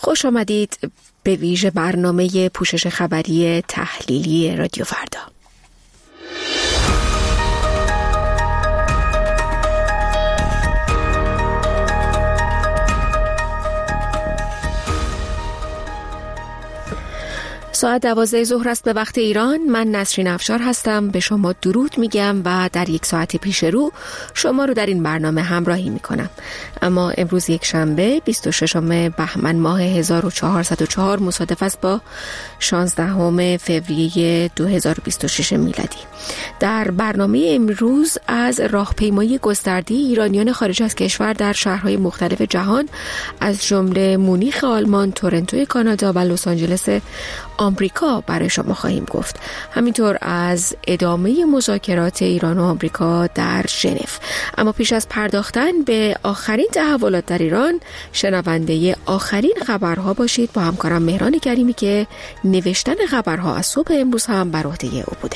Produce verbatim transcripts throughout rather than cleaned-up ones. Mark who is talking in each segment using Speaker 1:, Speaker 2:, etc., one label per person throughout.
Speaker 1: خوش آمدید به ویژه برنامه پوشش خبری تحلیلی رادیو فردا. ساعت دوازده ظهر است به وقت ایران. من نسرین افشار هستم، به شما درود میگم و در یک ساعت پیش رو شما رو در این برنامه همراهی میکنم. اما امروز یک شنبه بیست و ششم بهمن ماه هزار و چهارصد و چهار مصادف است با شانزدهم فوریه دو هزار و بیست و شش میلادی. در برنامه امروز از راهپیمایی گسترده ایرانیان خارج از کشور در شهرهای مختلف جهان از جمله مونیخ آلمان، تورنتو کانادا و لس آنجلس آمریکا برای شما خواهیم گفت. همینطور از ادامه مذاکرات ایران و آمریکا در ژنو. اما پیش از پرداختن به آخرین تحولات در ایران، شنونده آخرین خبرها باشید با همکارم مهران کریمی که نوشتن خبرها از صبح امروز هم بر عهده او بوده.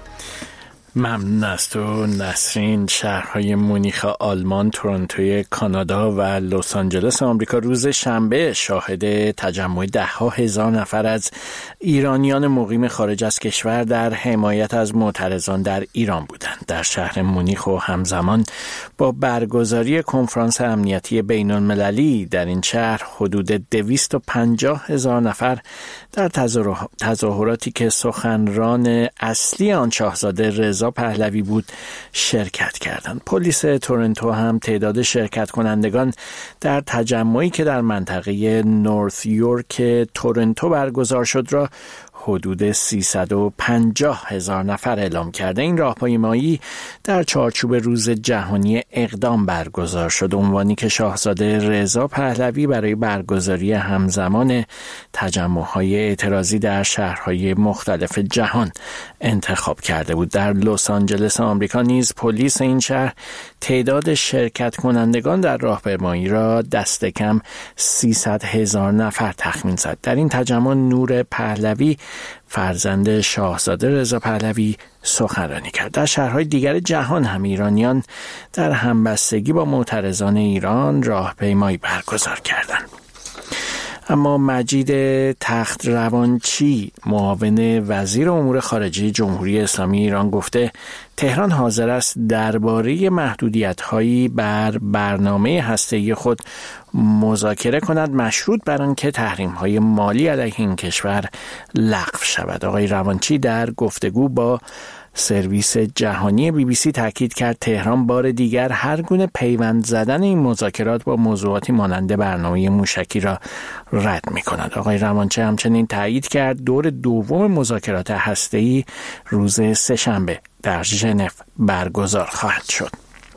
Speaker 2: ممنون از تو نسرین. شهرهای مونیخ آلمان، تورنتو کانادا و لس آنجلس آمریکا روز شنبه شاهد تجمع ده ها هزار نفر از ایرانیان مقیم خارج از کشور در حمایت از معترضان در ایران بودند. در شهر مونیخ و همزمان با برگزاری کنفرانس امنیتی بین المللی در این شهر حدود دویست و پنجاه هزار نفر در تظاهراتی که سخنران اصلی آن شاهزاده رضا پهلوی بود شرکت کردند. پلیس تورنتو هم تعداد شرکت کنندگان در تجمعی که در منطقه نورث یورک تورنتو برگزار شد را حدود سیصد و پنجاه هزار نفر اعلام کرده. این راهپیمایی در چارچوب روز جهانی اقدام برگزار شد، عنوانی که شاهزاده رضا پهلوی برای برگزاری همزمان تجمع‌های اعتراضی در شهرهای مختلف جهان انتخاب کرده بود. در لس آنجلس آمریکا نیز پلیس این شهر تعداد شرکت کنندگان در راهپیمایی را دست کم سیصد هزار نفر تخمین زد. در این تجمع نور پهلوی فرزند شاهزاده رضا پهلوی سخنرانی کرد. در شهرهای دیگر جهان هم ایرانیان در همبستگی با معترضان ایران راهپیمایی برگزار کردند. اما مجید تخت روانچی، معاون وزیر امور خارجه جمهوری اسلامی ایران، گفته تهران حاضر است درباره محدودیت‌هایی بر برنامه هسته‌ای خود مذاکره کند، مشروط بر آنکه تحریم‌های مالی علیه این کشور لغو شود. آقای روانچی در گفتگو با سرویس جهانی بی بی سی تاکید کرد تهران بار دیگر هر گونه پیوند زدن این مذاکرات با موضوعاتی مانند برنامه موشکی را رد می‌کند. آقای روانچی همچنین تایید کرد دور دوم مذاکرات هسته‌ای روز سه‌شنبه در ژنو برگزار خواهد شد.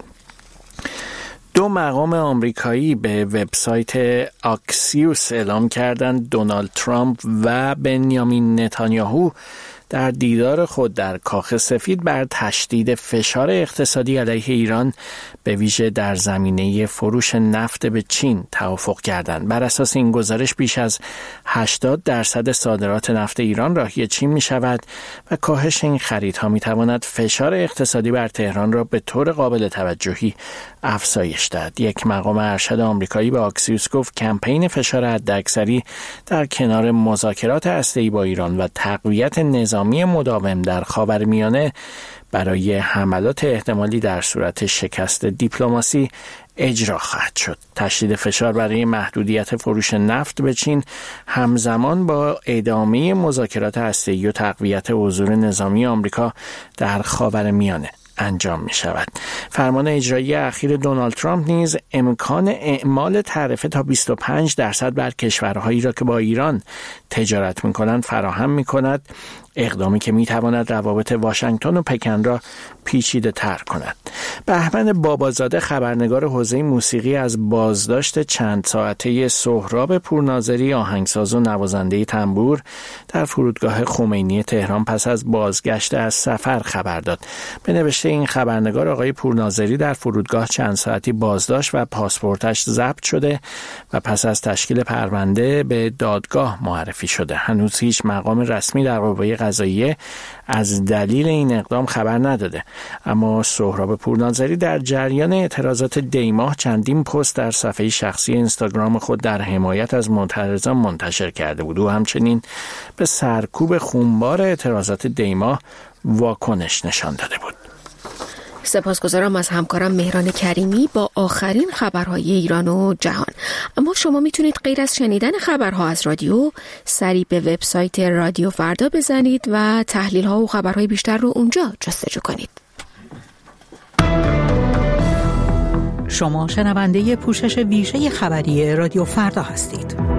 Speaker 2: دو مقام آمریکایی به وبسایت آکسیوس اعلام کردند دونالد ترامپ و بنیامین نتانیاهو در دیدار خود در کاخ سفید بر تشدید فشار اقتصادی علیه ایران به ویژه در زمینه فروش نفت به چین توافق کردند. بر اساس این گزارش بیش از هشتاد درصد صادرات نفت ایران راهی چین می شود و کاهش این خریدها می تواند فشار اقتصادی بر تهران را به طور قابل توجهی افزایش دهد. یک مقام ارشد آمریکایی به آکسیوس گفت کمپین فشار حداکثری در کنار مذاکرات هسته‌ای با ایران و تقویت نظامی مداوم در خاورمیانه برای حملات احتمالی در صورت شکست دیپلماسی اجرا خواهد شد. تشدید فشار برای محدودیت فروش نفت به چین همزمان با ادامه مذاکرات هسته‌ای و تقویت حضور نظامی آمریکا در خاورمیانه انجام می شود. فرمان اجرایی اخیر دونالد ترامپ نیز امکان اعمال تعرفه تا بیست و پنج درصد بر کشورهایی را که با ایران تجارت می کنند فراهم می کند، اقدامی که می تواند روابط واشنگتن و پکن را پیچیده تر کند. بهمن بابازاده، خبرنگار حوزه موسیقی، از بازداشت چند ساعته سهراب پورناظری، آهنگساز و نوازنده تنبور در فرودگاه خمینی تهران پس از بازگشت از سفر خبر داد. به نوشته این خبرنگار، آقای پورناظری در فرودگاه چند ساعتی بازداشت و پاسپورتش ضبط شده و پس از تشکیل پرونده به دادگاه معرفی شده. هنوز هیچ مقام رسمی در قوه قضاییه از دلیل این اقدام خبر نداده. اما سهراب پورناظری در جریان اعتراضات دیماه چندین پست در صفحه شخصی اینستاگرام خود در حمایت از معترضان منتشر کرده بود و همچنین به سرکوب خونبار اعتراضات دیماه واکنش نشان داده بود.
Speaker 1: سپاسگزارم از همکارم مهران کریمی با آخرین خبرهای ایران و جهان. اما شما میتونید غیر از شنیدن خبرها از رادیو سری به وبسایت رادیو فردا بزنید و تحلیل‌ها و خبرهای بیشتر رو اونجا جستجو کنید.
Speaker 3: شما شنونده پوشش ویژه خبری رادیو فردا هستید.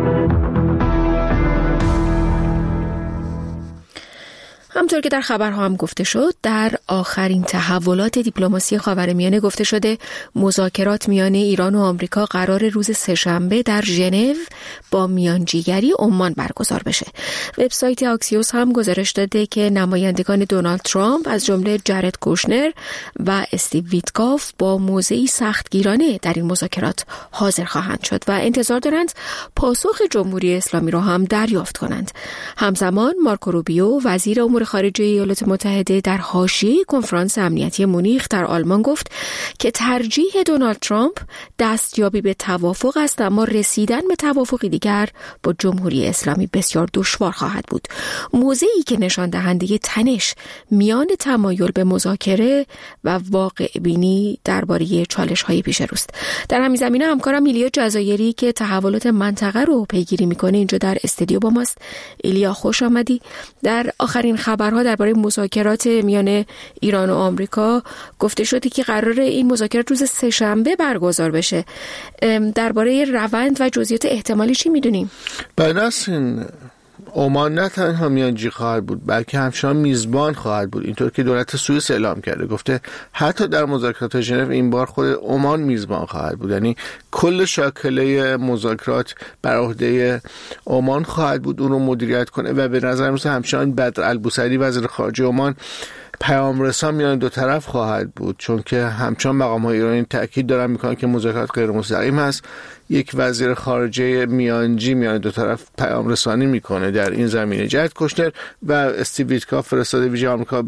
Speaker 1: همطور که در خبرها هم گفته شد، در آخرین تحولات دیپلماسی خاورمیانه گفته شده مذاکرات میان ایران و آمریکا قرار روز سه‌شنبه در ژنو با میانجیگری عمان برگزار بشه. وبسایت آکسیوس هم گزارش داده که نمایندگان دونالد ترامپ از جمله جارد کوشنر و استیو ویتکاف با موضعی سختگیرانه در این مذاکرات حاضر خواهند شد و انتظار دارند پاسخ جمهوری اسلامی را هم دریافت کنند. همزمان مارکو روبیو وزیر امور خارجه ایالات متحده در حاشیه کنفرانس امنیتی مونیخ در آلمان گفت که ترجیح دونالد ترامپ دستیابی به توافق است، اما رسیدن به توافقی دیگر با جمهوری اسلامی بسیار دشوار خواهد بود. موضعی که نشان دهنده تنش میان تمایل به مذاکره و واقع بینی درباره چالش‌های پیش روست. در همین زمینه همکارم ایلیا جزایری که تحولات منطقه رو پیگیری میکنه اینجا در استودیو با ماست. ایلیا خوش آمدی. در آخرین خبرها درباره مذاکرات میان ایران و آمریکا گفته شده که قرار این مذاکرات روز سه‌شنبه برگزار بشه. درباره روند و جزئیات احتمالی چی میدونیم؟
Speaker 4: بنابراین عمان نه تنها میانجی خواهد بود بلکه همچنان میزبان خواهد بود، اینطور که دولت سوئیس اعلام کرده. گفته حتی در مذاکرات ژنو این بار خود عمان میزبان خواهد بود، یعنی کل شاکله مذاکرات بر عهده عمان خواهد بود، اون رو مدیریت کنه و به نظر میاد همچنان بدر البوصیری وزیر خارجه عمان پیام رسان میان دو طرف خواهد بود، چون که همچنان مقام‌های ایرانی تاکید دارن میکنن که مذاکرات غیر مستقیم هست. یک وزیر خارجه میانجی میان دو طرف پیام رسانی میکنه در این زمینه. جارد کوشنر و استیو ویتکاف فرستاده ویژه آمریکا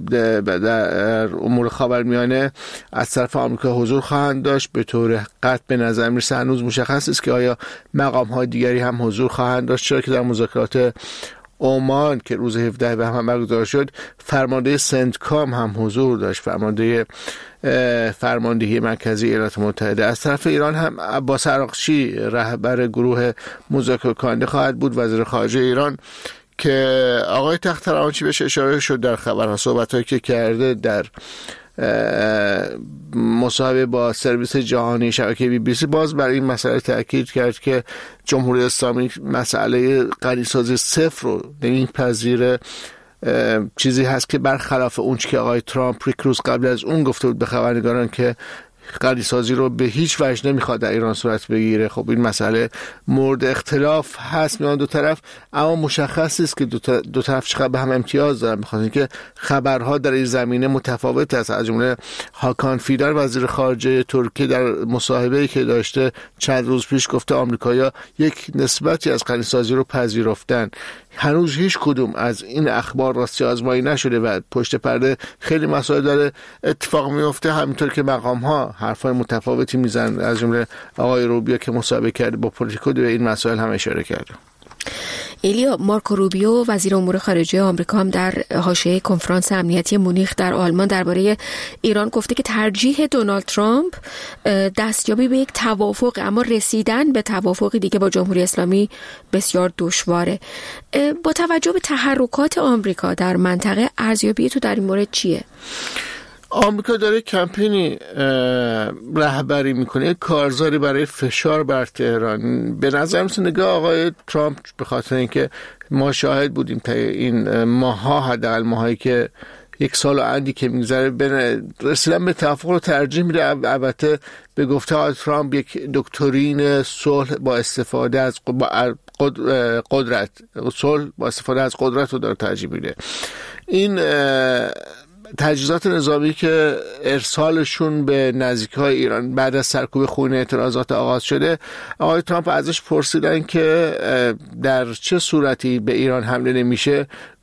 Speaker 4: در امور خاورمیانه از طرف آمریکا حضور خواهند داشت. به طور قطع به نظر میرسه هنوز مشخص است که آیا مقام‌های دیگری هم حضور خواهند داشت، چرا که در مذاکرات عمان که روز هفدهم بهمن برگزار شد فرمانده سنتکام هم حضور داشت، فرمانده فرماندهی مرکزی ایالات متحده. از طرف ایران هم عباس عراقچی رهبر گروه مذاکره کننده خواهد بود، وزیر خارجه ایران، که آقای تخت‌رانچی بهش اشاره شد در خبرها، صحبت‌هایی که کرده در مصاحبه با سرویس جهانی شبکه بی بی سی باز بر این مسئله تاکید کرد که جمهوری اسلامی مسئله غنیسازی صفر رو نمیپذیره. چیزی هست که برخلاف اون که آقای ترامپ یک روز قبل از اون گفته بود به خبرنگاران که غنیسازی رو به هیچ وجه نمیخواد در ایران صورت بگیره. خب این مسئله مورد اختلاف هست میان دو طرف، اما مشخص است که دو, دو طرف چقدر به هم امتیاز دارن، بخاطر اینکه خبرها در این زمینه متفاوت است. از جمله هاکان فیدار وزیر خارجه ترکیه در مصاحبه‌ای که داشته چند روز پیش گفته آمریکایی‌ها یک نسبتی از غنیسازی رو پذیرفتن. هنوز هیچ کدوم از این اخبار راستی آزمایی نشده و پشت پرده خیلی مسائل داره اتفاق میفته، همینطور که مقام ها حرفای متفاوتی میزنن. از جمله آقای روبیو که مصاحبه کرده با پولیتیکو به این مسائل هم اشاره کرده.
Speaker 1: ایلیا، مارکو روبیو وزیر امور خارجه آمریکا هم در حاشیه کنفرانس امنیتی مونیخ در آلمان درباره ایران گفته که ترجیح دونالد ترامپ دستیابی به یک توافق، اما رسیدن به توافقی دیگه با جمهوری اسلامی بسیار دشواره. با توجه به تحرکات آمریکا در منطقه ارزیابی تو در این مورد چیه؟
Speaker 4: آمریکا داره کمپینی رهبری میکنه، کارزاری برای فشار بر تهران. به نظر میاد نگاه آقای ترامپ به خاطر اینکه ما شاهد بودیم تا این ماها، حداقل ماهایی که یک سال و اندی که میگذره، رسیدن به توافق رو ترجیح میده. البته به گفته آقای ترامپ یک دکترین صلح با استفاده از قدرت صلح با استفاده از قدرت رو داره ترجیح میده. این تجهیزات نظامی که ارسالشون به نزدیکای ایران بعد از سرکوب خونین اعتراضات آغاز شده، آقای ترامپ ازش پرسیدن که در چه صورتی به ایران حمله نمیشه.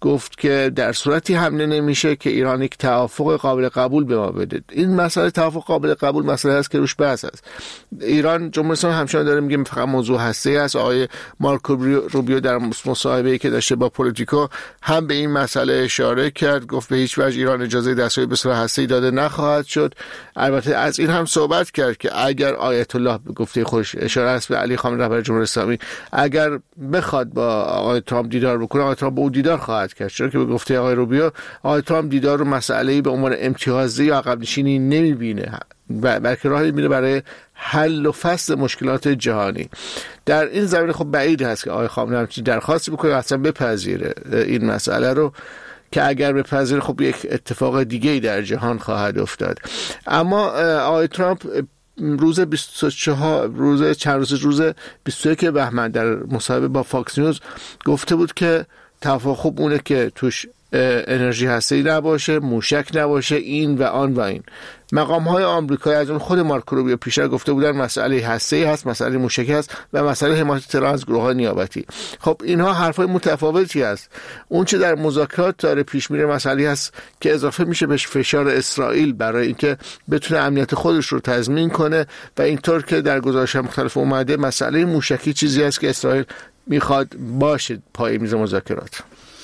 Speaker 4: گفت که در صورتی حمله نمیشه که ایران یک توافق قابل قبول به ما بده. این مسئله توافق قابل قبول مسئله است که روش بحث است. ایران جمهوری اسلامی همچنان داره میگه فقط موضوع هسته‌ای است. آقای مارکو روبیو در مصاحبه‌ای که داشته با پولیتیکو هم به این مسئله اشاره کرد، گفت به هیچ وجه ایران اجازه دستیابی به سلاح هسته‌ای داده نخواهد شد. البته از این هم صحبت کرد که اگر آیت الله به گفته خودش اشاره است به علی خامنه‌ای رهبر جمهوری اسلامی، اگر بخواد با آقای ترامپ دیدار بکنه، آقای ترامپ با او دیدار خواهد کرد، چون که به گفته آقای روبیو آقای ترامپ دیدار رو مسئله‌ای به عنوان امتیازی یا عقب نشینی نمی‌بینه، بلکه راهی میره برای حل و فصل مشکلات جهانی. در این زمینه خب بعید هست که آقای خامنه‌ای همچین درخواستی بکنه اصلا بپذیره این مسئله رو، که اگر بپذیره خب یک اتفاق دیگه‌ای در جهان خواهد افتاد. اما آقای ترامپ روز بیست و چهار روز چند روز روز بیست و یک بهمن در مصاحبه با فاکس نیوز گفته بود که توافق خوب اونه که توش انرژی هسته‌ای نباشه، موشک نباشه، این و آن و این. مقام‌های آمریکایی از اون خود مارکو روبیو پیشتر گفته بودن مسئله هسته‌ای هست، مسئله موشکی هست و مسئله حمایت تهران از گروه‌های نیابتی. خب اینها حرفای متفاوتی است. اون چه در مذاکرات داره پیش میره مسئله هست که اضافه میشه بهش فشار اسرائیل برای اینکه بتونه امنیت خودش رو تضمین کنه و اینطور که در گزارش‌های مختلف اومده مسئله موشکی چیزی است که اسرائیل میخواد باشه پای میز مذاکرات.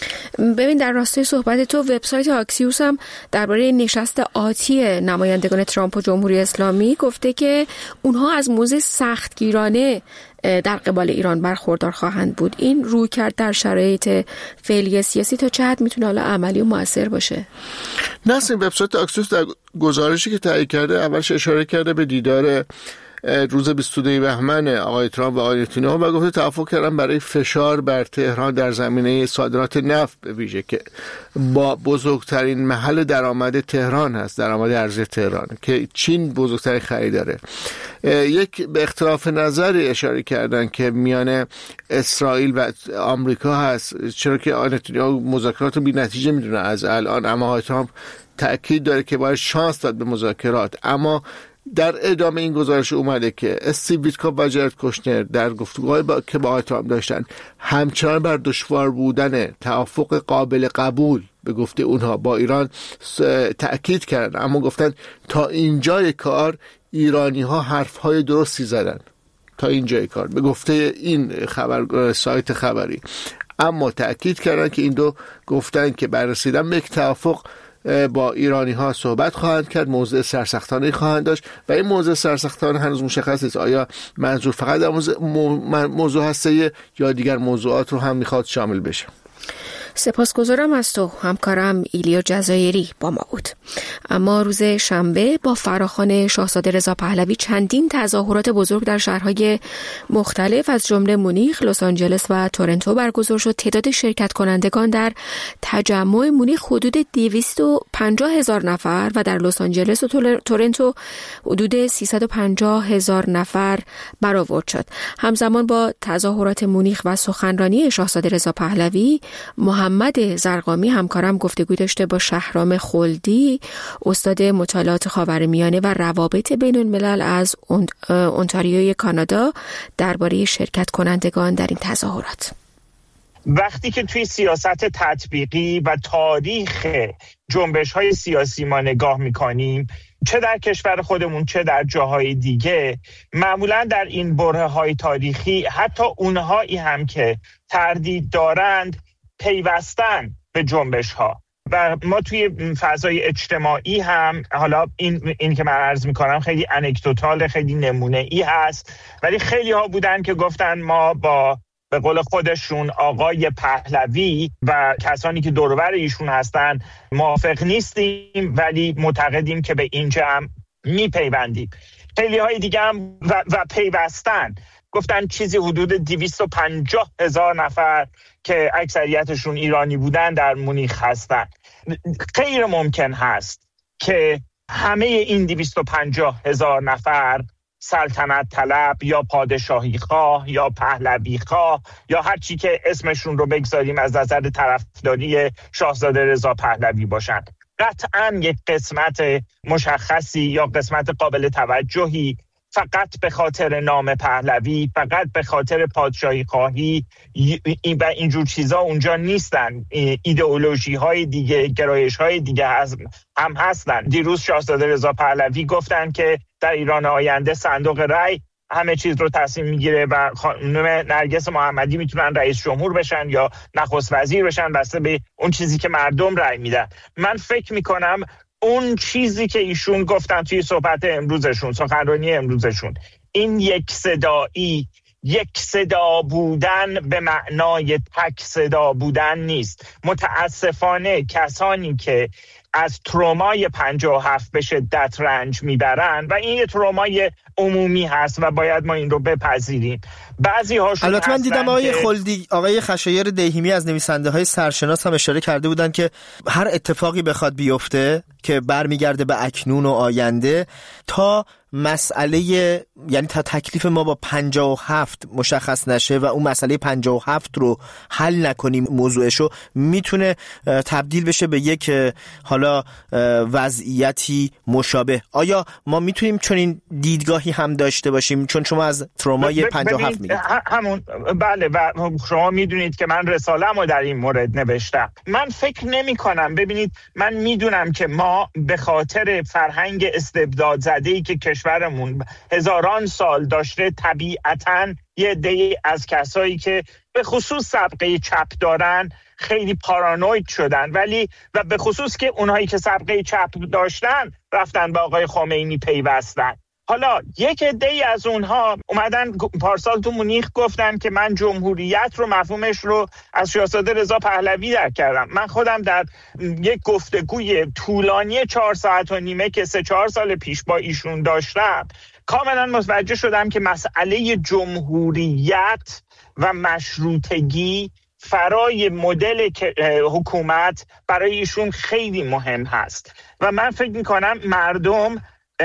Speaker 1: ببین در راستای صحبت تو، وبسایت آکسیوس هم درباره نشست آتی نمایندگان ترامپ و جمهوری اسلامی گفته که اونها از موضع سختگیرانه در قبال ایران برخوردار خواهند بود. این رویکرد در شرایط فعلی سیاسی تا چه حد میتونه حالا عملی و مؤثر باشه؟
Speaker 4: نسیم، وبسایت آکسیوس در گزارشی که تهیه کرده اولش اشاره کرده به دیدار روز بیست و دو بهمن آقای ترامپ و آقای نتانیاهو و گفته توافق کردن برای فشار بر تهران در زمینه صادرات نفت به ویژه که با بزرگترین محل درآمد تهران هست، درآمد ارزی تهران که چین بزرگترین خریداره. یک به اختلاف نظری اشاره کردن که میان اسرائیل و آمریکا هست، چرا که آقای نتانیاهو مذاکرات رو بی نتیجه میدونه از الان، اما آقای ترامپ تأکید داره که باید شانس داد به مذاکرات. اما در ادامه این گزارش اومده که استیو ویتکوف و جارد کوشنر در گفتگوهای با... که با آقای ترامپ داشتن همچنان بر دشوار بودن توافق قابل قبول به گفته اونها با ایران تأکید کردن، اما گفتن تا اینجای کار ایرانی ها حرف های درستی زدن، تا اینجای کار به گفته این خبر سایت خبری. اما تأکید کردن که این دو گفتن که بر رسیدن به یک توافق با ایرانی ها صحبت خواهند کرد، موضوع سرسختانه خواهند داشت و این موضوع سرسختانه هنوز مشخص نیست آیا منظور فقط در موضوع هسته یا دیگر موضوعات رو هم میخواد شامل بشه.
Speaker 1: سپاسگزارم از تو. همکارم ایلیا جزایری با ما بود. اما روز شنبه با فراخوان شاهزاده رضا پهلوی چندین تظاهرات بزرگ در شهرهای مختلف از جمله مونیخ، لس آنجلس و تورنتو برگزار شد. تعداد شرکت کنندگان در تجمع مونیخ حدود دویست و پنجاه هزار نفر و در لس آنجلس و تورنتو حدود سیصد و پنجاه هزار نفر برآورد شد. همزمان با تظاهرات مونیخ و سخنرانی شاهزاده رضا پهلوی، محمد زرقامی همکارم گفتگو داشته با شهرام خلدی، استاد مطالعات خاورمیانه و روابط بین الملل از اونتاریوی کانادا، درباره شرکت کنندگان در این تظاهرات.
Speaker 5: وقتی که توی سیاست تطبیقی و تاریخ جنبش‌های سیاسی ما نگاه می‌کنیم، چه در کشور خودمون چه در جاهای دیگه، معمولاً در این برهه‌های تاریخی حتی اونهایی هم که تردید دارند پیوستن به جنبش ها و ما توی فضای اجتماعی هم، حالا این این که من عرض میکنم خیلی انکدوتال، خیلی نمونه ای هست، ولی خیلی ها بودن که گفتن ما با به قول خودشون آقای پهلوی و کسانی که دور و بر ایشون هستن موافق نیستیم، ولی معتقدیم که به این جمع میپیوندیم. خیلی های دیگه هم و, و پیوستن گفتن چیزی حدود دویست و پنجاه هزار نفر که اکثریتشون ایرانی بودن در مونیخ هستن. غیر ممکن هست که همه این دویست و پنجاه هزار نفر سلطنت طلب یا پادشاهی خواه یا پهلوی خواه یا هر چی که اسمشون رو بگذاریم از نظر طرفداری شاهزاده رضا پهلوی باشن. قطعاً یک قسمت مشخصی یا قسمت قابل توجهی فقط به خاطر نام پهلوی، فقط به خاطر پادشاهی خواهی و اینجور چیزا اونجا نیستن. ایدئولوژی های دیگه، گرایش های دیگه هم هستن. دیروز شاهزاده رضا پهلوی گفتن که در ایران آینده صندوق رای همه چیز رو تصمیم میگیره و خانم نرگس محمدی میتونن رئیس جمهور بشن یا نخست وزیر بشن بسته به اون چیزی که مردم رای میدن. من فکر میکنم اون چیزی که ایشون گفتن توی صحبت امروزشون، سخنرانی امروزشون، این یک صدایی، یک صدا بودن به معنای تک صدا بودن نیست. متاسفانه کسانی که از ترومای پنجاه و هفت به شدت رنج میبرن و این یه ترومای عمومی هست و باید ما این رو بپذیریم. بعضی هاشون
Speaker 6: البته من دیدم آقای
Speaker 5: که...
Speaker 6: خلدی، آقای خشایار دهیمی از نویسنده های سرشناس هم اشاره کرده بودن که هر اتفاقی بخواد بیفته که برمیگرده به اکنون و آینده، تا مسئله، یعنی تا تکلیف ما با پنجاه و هفت مشخص نشه و اون مسئله پنجاه و هفت رو حل نکنیم، موضوعشو میتونه تبدیل بشه به یک حالا وضعیتی مشابه. آیا ما میتونیم چنین دیدگاهی هم داشته باشیم؟ چون شما از ترومای پنجاه و هفت میگید.
Speaker 5: همون بله، و شما میدونید که من رساله‌مو در این مورد نوشتم. من فکر نمی کنم، ببینید من میدونم که ما به خاطر فرهنگ استبداد زده‌ای که کشورمون هزاران سال داشته، طبیعتاً یه عده‌ای از کسایی که به خصوص سابقه چپ دارن خیلی پارانوید شدن، ولی و به خصوص که اونهایی که سابقه چپ داشتن رفتن به آقای خمینی پیوستن. حالا یک عده‌ای از اونها اومدن پارسال تو مونیخ گفتن که من جمهوریت رو، مفهومش رو از شاهزاده رضا پهلوی درک کردم. من خودم در یک گفتگوی طولانی چهار ساعت و نیمه که سه چهار سال پیش با ایشون داشتم کاملا متوجه شدم که مسئله جمهوریت و مشروطگی فرای مدل حکومت برای ایشون خیلی مهم هست و من فکر میکنم مردم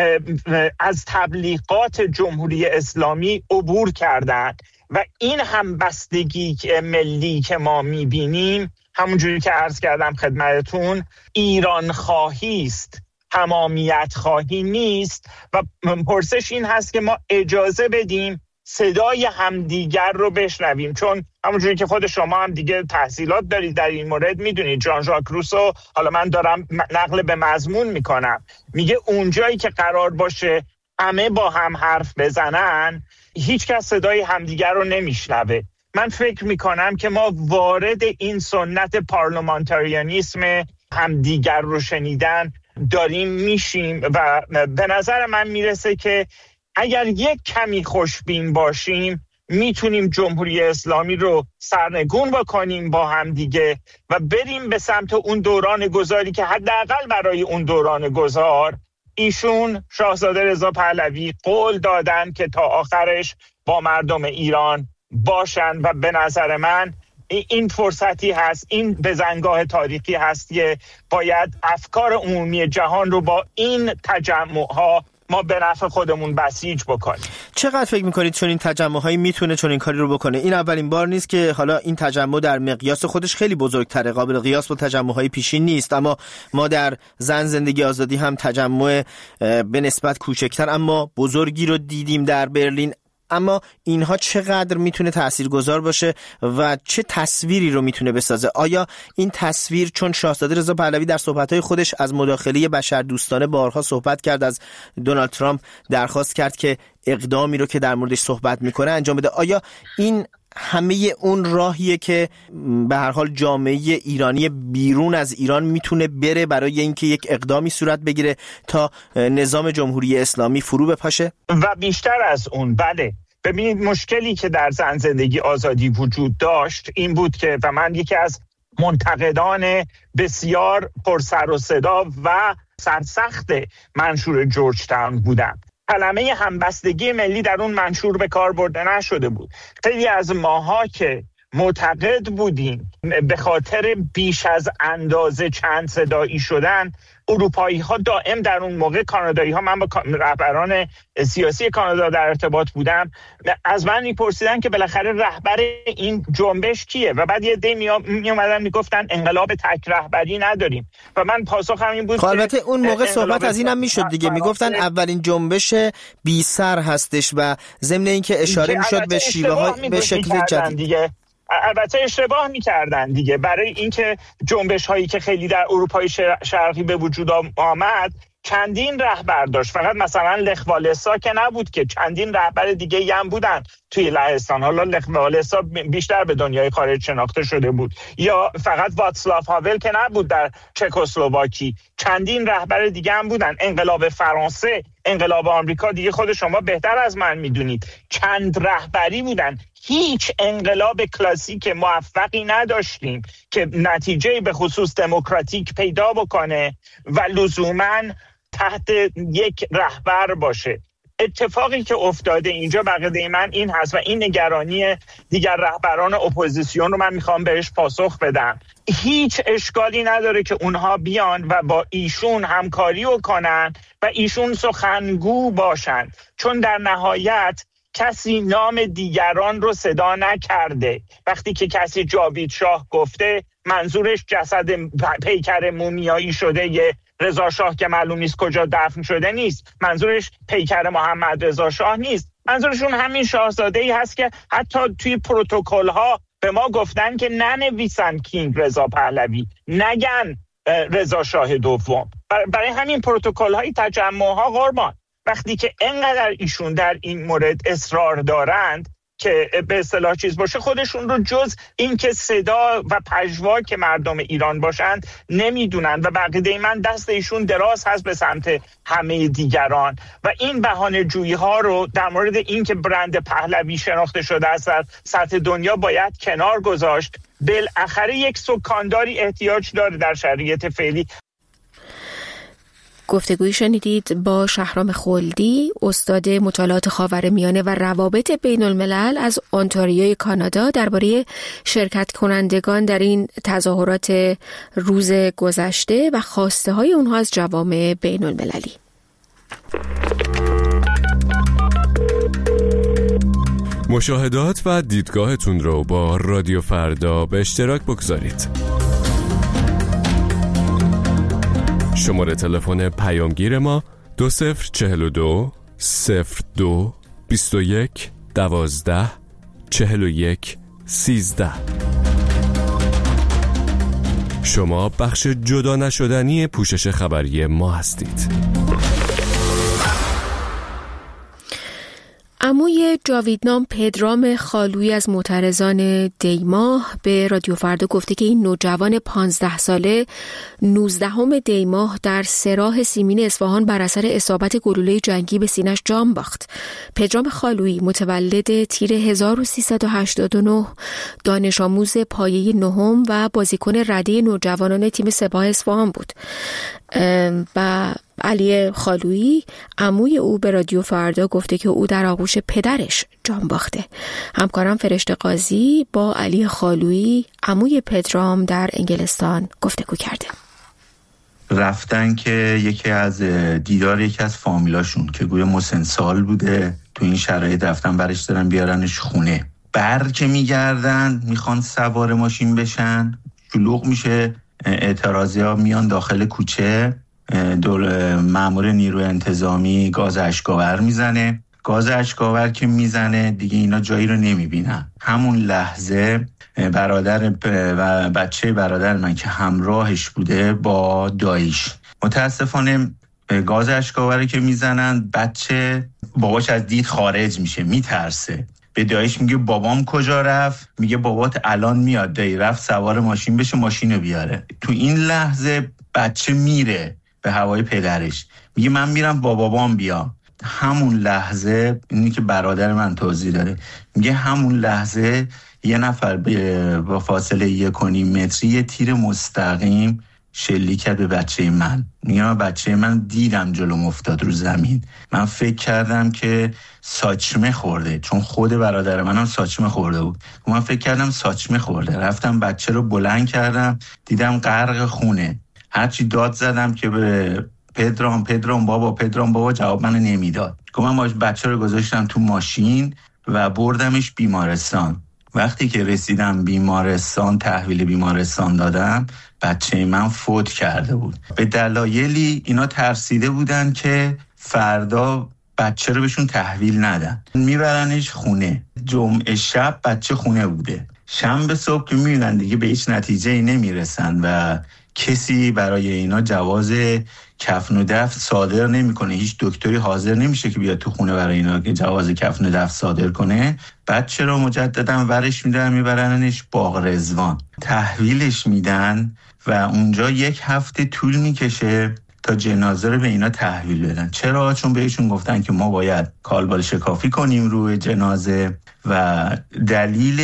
Speaker 5: از تبلیغات جمهوری اسلامی عبور کردند و این همبستگی ملی که ما میبینیم، همونجوری که عرض کردم خدمتتون، ایران خواهی است، تمامیت خواهی نیست. و پرسش این هست که ما اجازه بدیم صدای همدیگر رو بشنویم، چون همونجوری که خود شما هم دیگه تحصیلات دارید در این مورد، میدونید ژان ژاک روسو، حالا من دارم نقل به مضمون میکنم، میگه اونجایی که قرار باشه همه با هم حرف بزنن هیچ کس صدای همدیگر رو نمیشنوه. من فکر میکنم که ما وارد این سنت پارلمانتاریانیسم همدیگر رو شنیدن داریم میشیم و به نظر من میرسه که اگر یک کمی خوشبین باشیم میتونیم جمهوری اسلامی رو سرنگون بکنیم با هم دیگه و بریم به سمت اون دوران گذاری که حداقل برای اون دوران گذار ایشون، شاهزاده رضا پهلوی، قول دادن که تا آخرش با مردم ایران باشن و به نظر من این فرصتی هست، این بزنگاه تاریخی هست که باید افکار عمومی جهان رو با این تجمعها ما به نفع خودمون بسیج بکنیم.
Speaker 6: چقدر فکر میکنید چون این تجمع‌هایی میتونه چون این کاری رو بکنه؟ این اولین بار نیست که حالا این تجمع در مقیاس خودش خیلی بزرگتره، قابل قیاس با تجمع‌های پیشین نیست، اما ما در زن زندگی آزادی هم تجمع به نسبت کوچکتر اما بزرگی رو دیدیم در برلین. اما اینها چقدر میتونه تاثیرگذار باشه و چه تصویری رو میتونه بسازه؟ آیا این تصویر، چون شاهزاده رضا پهلوی در صحبت‌های خودش از مداخله بشردوستانه بارها صحبت کرد، از دونالد ترامپ درخواست کرد که اقدامی رو که در موردش صحبت میکنه انجام بده، آیا این همه اون راهیه که به هر حال جامعه ایرانی بیرون از ایران میتونه بره برای اینکه یک اقدامی صورت بگیره تا نظام جمهوری اسلامی فرو بپاشه؟
Speaker 5: و بیشتر از اون، بله. ببینید مشکلی که در زن زندگی آزادی وجود داشت این بود که، و من یکی از منتقدان بسیار پرسر و صدا و سرسخت منشور جورج تاون بودم، کلمه همبستگی ملی در اون منشور به کار برده نشده بود. خیلی از ماها که معتقد بودیم به خاطر بیش از اندازه چند صدایی شدن اروپایی ها دائم در اون موقع کانادایی ها، من با رهبران سیاسی کانادا در ارتباط بودم، از من میپرسیدن که بالاخره رهبر این جنبش کیه و بعد یه دی می اومدن میگفتن انقلاب تک رهبری نداریم و من پاسخ همین بود.
Speaker 6: البته اون موقع صحبت از اینم میشد دیگه، میگفتن اولین جنبش بی سر هستش و ضمن اینکه اشاره میشد به شیوه های به شکل جدید
Speaker 5: دیگه. البته اشتباه میکردن دیگه، برای اینکه جنبش هایی که خیلی در اروپای شرقی به وجود آمد چندین رهبر داشت، فقط مثلا لخ والسا که نبود که، چندین رهبر دیگه هم بودن توی لهستان. حالا لخ والسا بیشتر به دنیای خارج شناخته شده بود، یا فقط واتسلاو هاول که نبود در چکسلواکی، چندین رهبر دیگه هم بودن. انقلاب فرانسه، انقلاب آمریکا، دیگه خود شما بهتر از من میدونید چند رهبری بودن. هیچ انقلاب کلاسیک موفقی نداشتیم که نتیجه به خصوص دموکراتیک پیدا بکنه و لزوماً تحت یک رهبر باشه. اتفاقی که افتاده اینجا بقیده من این هست و این نگرانی دیگر رهبران اپوزیسیون رو من میخوام بهش پاسخ بدم. هیچ اشکالی نداره که اونها بیان و با ایشون همکاری رو کنن و ایشون سخنگو باشن، چون در نهایت کسی نام دیگران رو صدا نکرده. وقتی که کسی جاوید شاه گفته منظورش جسد پیکر مومیایی شده یه رضا شاه که معلوم نیست کجا دفن شده نیست، منظورش پیکر محمد رضا شاه نیست، منظورشون همین شاهزاده ای هست که حتی توی پروتکل ها به ما گفتن که ننویسن کینگ رضا پهلوی، نگن رضا شاه دوم. برای همین پروتکل های تجمع ها قربان، وقتی که انقدر ایشون در این مورد اصرار دارند که به اصطلاح چیز باشه، خودشون رو جز این که صدا و پژواک مردم ایران باشند نمیدونن و بقیده من دست ایشون دراز هست به سمت همه دیگران و این بهانه جویی ها رو در مورد این که برند پهلوی شناخته شده است در سطح دنیا باید کنار گذاشت. بالاخره یک سکانداری احتیاج داره در شرایط فعلی.
Speaker 1: گفتگویی شنیدید با شهرام خلدی، استاد مطالعات خاورمیانه و روابط بین الملل از اونتاریوی کانادا، درباره شرکت کنندگان در این تظاهرات روز گذشته و خواسته های اونها از جوامع بین المللی.
Speaker 7: مشاهدات و دیدگاهتون رو با رادیو فردا به اشتراک بگذارید. شماره تلفن پیامگیر ما دو صفر چهل و دو صفر دو بیست و یک دوازده چهل و یک سیزده. شما بخش جدا نشدنی پوشش خبری ما هستید.
Speaker 1: عموی جاویدنام پدرام خالویی از معترضان دیماه به رادیو فردا گفته که این نوجوان پانزده ساله نوزدهم دیماه در سراح سیمین اصفهان بر اثر اصابت گلوله جنگی به سینه‌اش جان باخت. پدرام خالویی متولد تیر هزار و سیصد و هشتاد و نه، دانش آموز پایه نهم و بازیکن رده نوجوانان تیم سپاه اصفهان بود. و علی خالویی عموی او به رادیو فردا گفته که او در آغوش پدرش جان باخته. همکارم فرشته قاضی با علی خالویی عموی پدرام در انگلستان گفتگو کرده.
Speaker 8: رفتن که یکی از دیدار یکی از فامیلاشون که گویا مسن سال بوده تو این شرایط رفتن برش دارن بیارنش خونه. بر که میگردن میخوان سوار ماشین بشن، شلوغ میشه، اعتراضی ها میان داخل کوچه، دول مأمور نیروی انتظامی گاز اشکاور میزنه. گاز اشکاور که میزنه دیگه اینا جایی رو نمیبینن. همون لحظه برادر و بچه برادر من که همراهش بوده با دایش، متاسفانه گاز اشکاور که میزنن، بچه باباش از دید خارج میشه، میترسه. به دایش میگه بابام کجا رفت؟ میگه بابات الان میاد. دایی رفت سوار ماشین بشه ماشینو بیاره. تو این لحظه بچه میره به هوای پدرش، میگه من میرم با بابام بیام. همون لحظه، اینی که برادر من توضیح داره، میگه همون لحظه یه نفر با فاصله یک و نیم متری یه تیر مستقیم شلیک کرد به بچه من. میگه من بچه من دیدم جلوم افتاد رو زمین، من فکر کردم که ساچمه خورده، چون خود برادر منم ساچمه خورده بود. من فکر کردم ساچمه خورده، رفتم بچه رو بلند کردم، دیدم غرق خونه. هرچی داد زدم که به پدرام پدرام بابا پدرام بابا جواب من نمیداد. گفتم من بچه رو گذاشتم تو ماشین و بردمش بیمارستان. وقتی که رسیدم بیمارستان، تحویل بیمارستان دادم، بچه من فوت کرده بود. به دلایلی اینا ترسیده بودن که فردا بچه رو بهشون تحویل ندن، میبرنش خونه. جمعه شب بچه خونه بوده، شنبه صبح که میبینن دیگه به هیچ نتیجه نمیرسن و کسی برای اینا جواز کفن و دفن صادر نمیکنه، هیچ دکتری حاضر نمیشه که بیاد تو خونه برای اینا که جواز کفن و دفن صادر کنه. بچه رو مجددا ورش میدن میبرنش باغ رضوان، تحویلش میدن و اونجا یک هفته طول میکشه تا جنازه رو به اینا تحویل بدن. چرا؟ چون بهشون گفتن که ما باید کالبد شکافی کنیم روی جنازه و دلیل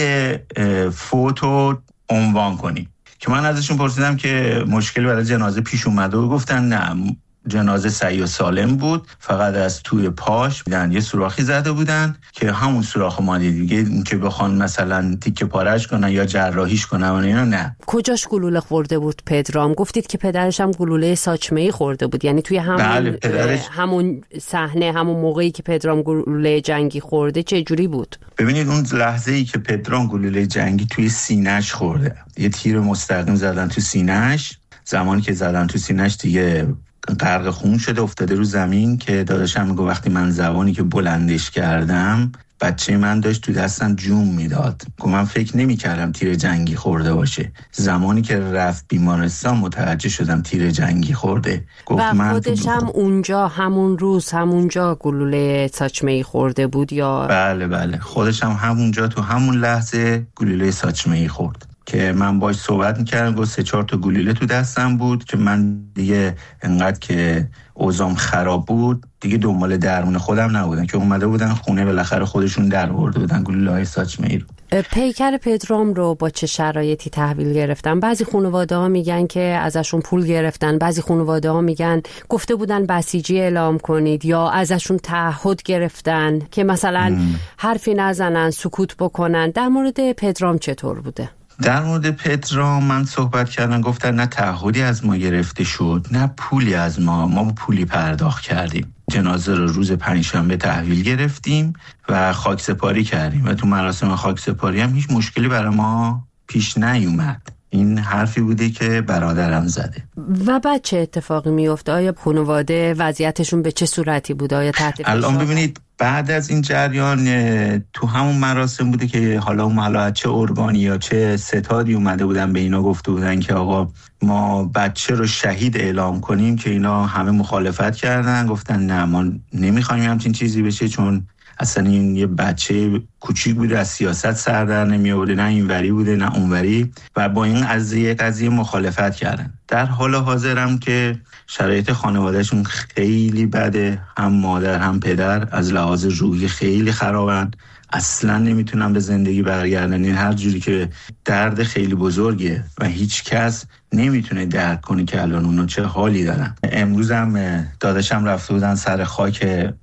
Speaker 8: فوت رو عنوان کنیم. که من ازشون پرسیدم که مشکلی برای جنازه پیش اومده و گفتن نه، جنازه صحیح و سالم بود، فقط از توی پاش دیدن یه سوراخی زده بودن که همون سوراخ ما دیگه که بخوان مثلا تیکه پارش کنن یا جراحیش کنن و اینا نه.
Speaker 9: کجاش گلوله خورده بود پدرام؟ گفتید که پدرش هم گلوله ساچمه‌ای خورده بود، یعنی توی همون
Speaker 8: بله، پدرش...
Speaker 9: همون صحنه، همون موقعی که پدرام گلوله جنگی خورده چه جوری بود؟
Speaker 8: ببینید اون لحظه‌ای که پدرام گلوله جنگی توی سینه‌اش خورده، یه تیر مستقیم زدن تو سینه‌اش. زمانی که زدن تو سینه‌اش دیگه غرق خون شده، افتاده رو زمین که داداشم میگه وقتی من زبانی که بلندش کردم بچه من داشت تو دستم جون میداد. که من فکر نمی کردم تیر جنگی خورده باشه. زمانی که رفت بیمارستان متوجه شدم تیر جنگی خورده.
Speaker 9: گفت و من خودش هم اونجا همون روز همونجا گلوله ساچمه‌ای خورده بود یا؟
Speaker 8: بله بله، خودش هم همونجا تو همون لحظه گلوله ساچمه‌ای خورد که من باش صحبت میکردم. گفت سه چهار تا گلوله تو دستم بود که من دیگه انقدر که اوضاعم خراب بود دیگه دنبال درمون خودم نبودن که اومده بودن خونه، بالاخره خودشون در آورده بودن گلوله‌های ساچمه‌ای رو.
Speaker 9: پیکر پدرام رو با چه شرایطی تحویل گرفتن؟ بعضی خانواده ها میگن که ازشون پول گرفتن، بعضی خانواده ها میگن گفته بودن بسیجی اعلام کنید، یا ازشون تعهد گرفتن که مثلا ام. حرفی نزنن، سکوت بکنن. در مورد پدرام چطور بوده؟
Speaker 8: در مورد پدرام من صحبت کردم، گفتن نه تعهدی از ما گرفته شد نه پولی از ما، ما پولی پرداخت کردیم. جنازه رو روز پنجشنبه تحویل گرفتیم و خاکسپاری کردیم و تو مراسم خاکسپاری هم هیچ مشکلی برای ما پیش نیومد. این حرفی بوده که برادرم زده.
Speaker 9: و بعد چه اتفاقی میفته؟ آیا خانواده وضعیتشون به چه صورتی بوده؟ آیا تحت
Speaker 8: الان ببینید بعد از این جریان تو همون مراسم بوده که حالا اون حالا چه ارگانی یا چه ستادی اومده بودن به اینا گفته بودن که آقا ما بچه رو شهید اعلام کنیم، که اینا همه مخالفت کردن، گفتن نه ما نمیخوایم همچین چیزی بشه، چون اصلا این یه بچه کوچیک بوده، از سیاست سر در نمی آورده، نه اینوری بوده نه اونوری، و با این قضیه قضیه مخالفت کردن. در حال حاضرم که شرایط خانوادهشون خیلی بده، هم مادر هم پدر از لحاظ روحی خیلی خرابن، اصلا نمیتونن به زندگی برگردن. این هر جوری که درد خیلی بزرگه و هیچ کس نمیتونه درک کنه که الان اونا چه حالی دارن. امروز هم داداشم رفته بودن سر خاک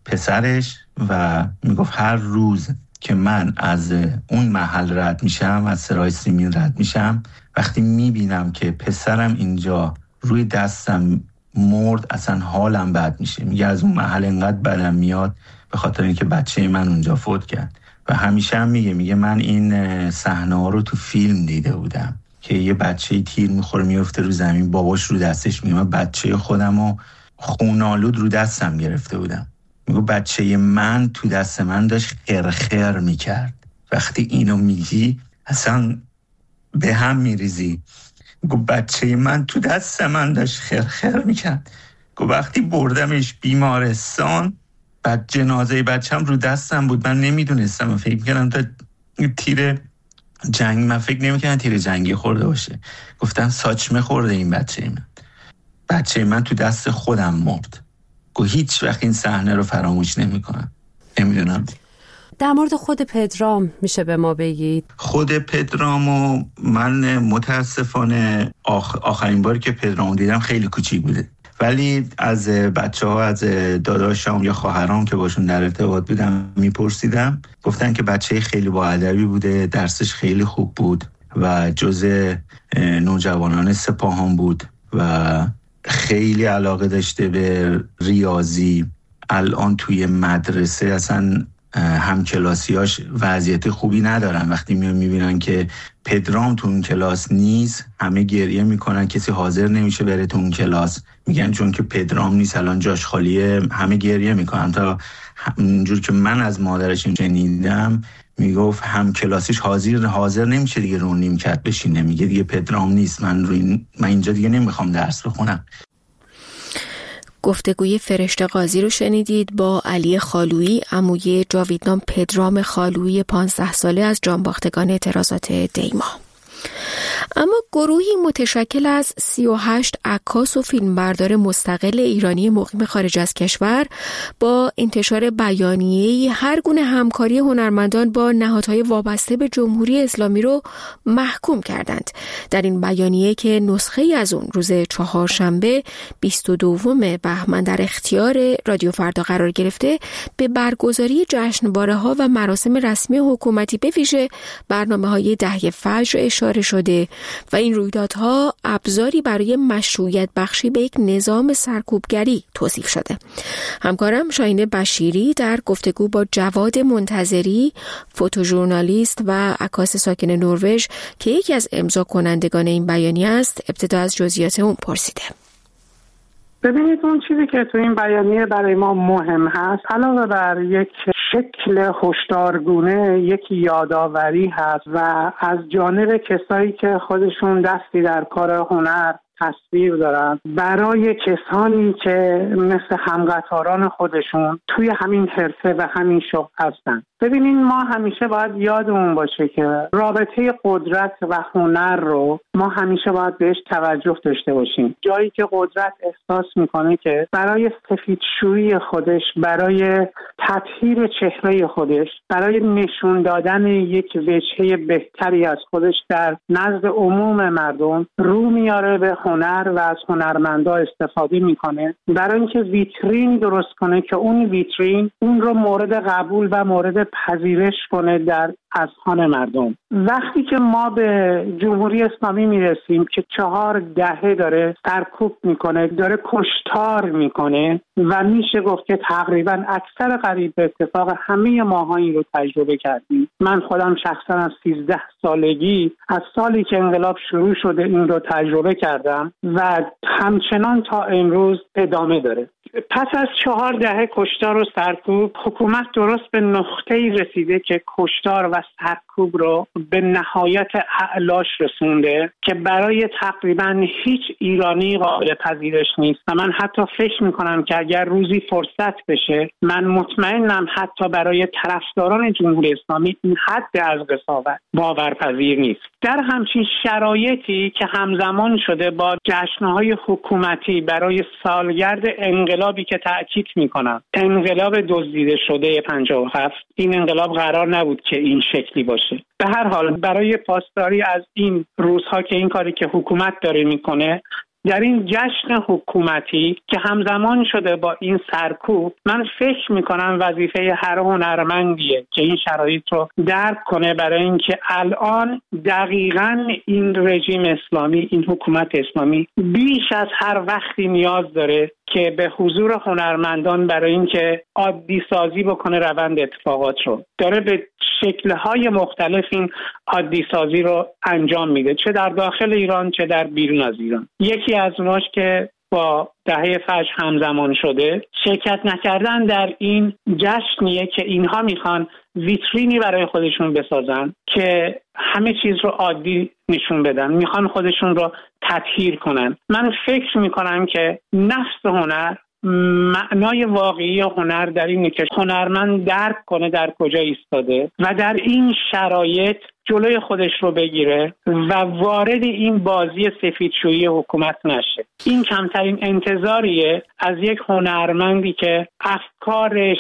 Speaker 8: پسرش و میگفت هر روز که من از اون محل رد میشم، از سرای سیمین رد میشم، وقتی میبینم که پسرم اینجا روی دستم مرد اصلا حالم بد میشه. میگه از اون محل انقدر بدم میاد به خاطر اینکه بچه من اونجا فوت کرد. و همیشه هم میگه میگه من این صحنه ها رو تو فیلم دیده بودم که یه بچه تیر میخوره میفته رو زمین، باباش رو دستش میگه من بچه خودم رو خونالود رو دستم گرفته بودم. میگه بچه من تو دست من داشت خرخر میکرد. وقتی اینو میگی اصلا به هم میریزی. میگه بچه من تو دست من داشت خرخر میکرد. میگه وقتی بردمش بیمارستان بعد جنازه بچه‌م رو دستم بود، من نمیدونستم، من فکر میکردم تا تیر جنگ، من فکر نمیکردم تیر جنگی خورده باشه. گفتم ساچمه خورده این بچه من. بچه من تو دست خودم مرد. گو هیچ وقت این صحنه رو فراموش نمیکنم. نمیدونم.
Speaker 9: در مورد خود پدرام میشه به ما بگید؟
Speaker 8: خود پدرامو من متاسفانه آخ... آخرین باری که پدرامو دیدم خیلی کوچیک بوده، ولی از بچه ها، از داداشام یا خواهرام که باشون در ارتباط بودم میپرسیدم، گفتن که بچه خیلی با ادبی بوده، درسش خیلی خوب بود و جزء نوجوانان سپاهان بود و خیلی علاقه داشته به ریاضی. الان توی مدرسه اصلا همکلاسیاش وضعیت خوبی ندارن. وقتی میان میبینن که پدرام تو اون کلاس نیست، همه گریه میکنن، کسی حاضر نمیشه بره تو اون کلاس، میگن چون که پدرام نیست الان جاش خالیه، همه گریه میکنن. تا اونجور که من از مادرش شنیدم میگفت هم کلاسیش حاضر حاضر نمیشه دیگه رو نیمکت بشینه، میگه دیگه پدرام نیست، من روی من اینجا دیگه نمیخوام درس بخونم.
Speaker 1: گفتگوی فرشته قاضی رو شنیدید با علی خالویی، عموی جاویدنام پدرام خالویی پانزده ساله از جانباختگان اعتراضات دیما. اما گروهی متشکل از سی و هشت عکاس و فیلمبردار مستقل ایرانی مقیم خارج از کشور با انتشار بیانیه‌ای هر گونه همکاری هنرمندان با نهادهای وابسته به جمهوری اسلامی رو محکوم کردند. در این بیانیه که نسخه‌ای از اون روز چهارشنبه بیست و دوم بهمن در اختیار رادیو فردا قرار گرفته، به برگزاری جشنواره‌ها و مراسم رسمی حکومتی به ویژه برنامه‌های دهه فجر اشاره شده و این رویدادها ابزاری برای مشروعیت بخشی به یک نظام سرکوبگری توصیف شده. همکارم شاهین بشیری در گفتگو با جواد منتظری، فوتوژورنالیست و عکاس ساکن نروژ که یکی از امضا کنندگان این بیانیه است، ابتدا از جزئیات اون پرسیده.
Speaker 10: ببینید، اون چیزی که تو این بیانیه برای ما مهم هست، علاوه بر یک شکل هشدارگونه، یک یادآوری هست و از جانب کسایی که خودشون دستی در کار هنر تصویر دارن برای کسانی که مثل همقطاران خودشون توی همین حرفه و همین شغل هستن. ببینین، ما همیشه باید یادمون باشه که رابطه قدرت و هنر رو ما همیشه باید بهش توجه داشته باشیم. جایی که قدرت احساس میکنه که برای سفیدشویی خودش، برای تطهیر چهره خودش، برای نشون دادن یک وجهه بهتری از خودش در نزد عموم مردم رو میاره به هنر و از هنرمندا استفاده میکنه برای اینکه ویترین درست کنه که اون ویترین اون رو مورد قبول و مورد پذیرش کنه در اذهان مردم. وقتی که ما به جمهوری اسلامی میرسیم که چهار دهه داره سرکوب میکنه، داره کشتار میکنه و میشه گفت که تقریبا اکثر قریب به اتفاق همه ماها این رو تجربه کردیم. من خودم شخصا از سیزده سالگی، از سالی که انقلاب شروع شده، این رو تجربه کردم و همچنان تا امروز ادامه داره. پس از چهار دهه کشتار و سرکوب، حکومت درست به نقطه‌ای رسیده که کشتار و سرکوب رو به نهایت اعلاش رسونده که برای تقریبا هیچ ایرانی قابل پذیرش نیست. و من حتی فکر میکنم که اگر روزی فرصت بشه، من مطمئنم حتی برای طرفداران جمهوری اسلامی این حد از قساوت باورپذیر نیست. در همچین شرایطی که همزمان شده با جشن‌های حکومتی برای سالگرد انقلابی که تأکید میکنم، انقلاب دزدیده شده پنجاه و هفت، این انقلاب قرار نبود که این شکلی باشه. به هر حال برای پاسداری از این روزها که این کاری که حکومت داره میکنه، در این جشن حکومتی که همزمان شده با این سرکوب، من فکر میکنم وظیفه هر هنرمندیه که این شرایط رو درک کنه، برای اینکه الان دقیقاً این رژیم اسلامی، این حکومت اسلامی بیش از هر وقتی نیاز داره که به حضور هنرمندان برای اینکه عادی سازی بکنه روند اتفاقات رو. داره به شکل‌های مختلف این عادی سازی رو انجام میده، چه در داخل ایران چه در بیرون از ایران. یکی از اوناش که با دهه فجر همزمان شده، شرکت نکردن در این جشنیه که اینها میخوان ویترینی برای خودشون بسازن که همه چیز رو عادی نشون بدن، میخوان خودشون رو تطهیر کنن. من فکر میکنم که نفس هنر، معنای واقعی هنر در اینه که هنرمند درک کنه در کجا ایستاده و در این شرایط جلوی خودش رو بگیره و وارد این بازی سفیدشویی حکومت نشه. این کمترین انتظاریه از یک هنرمندی که افکارش،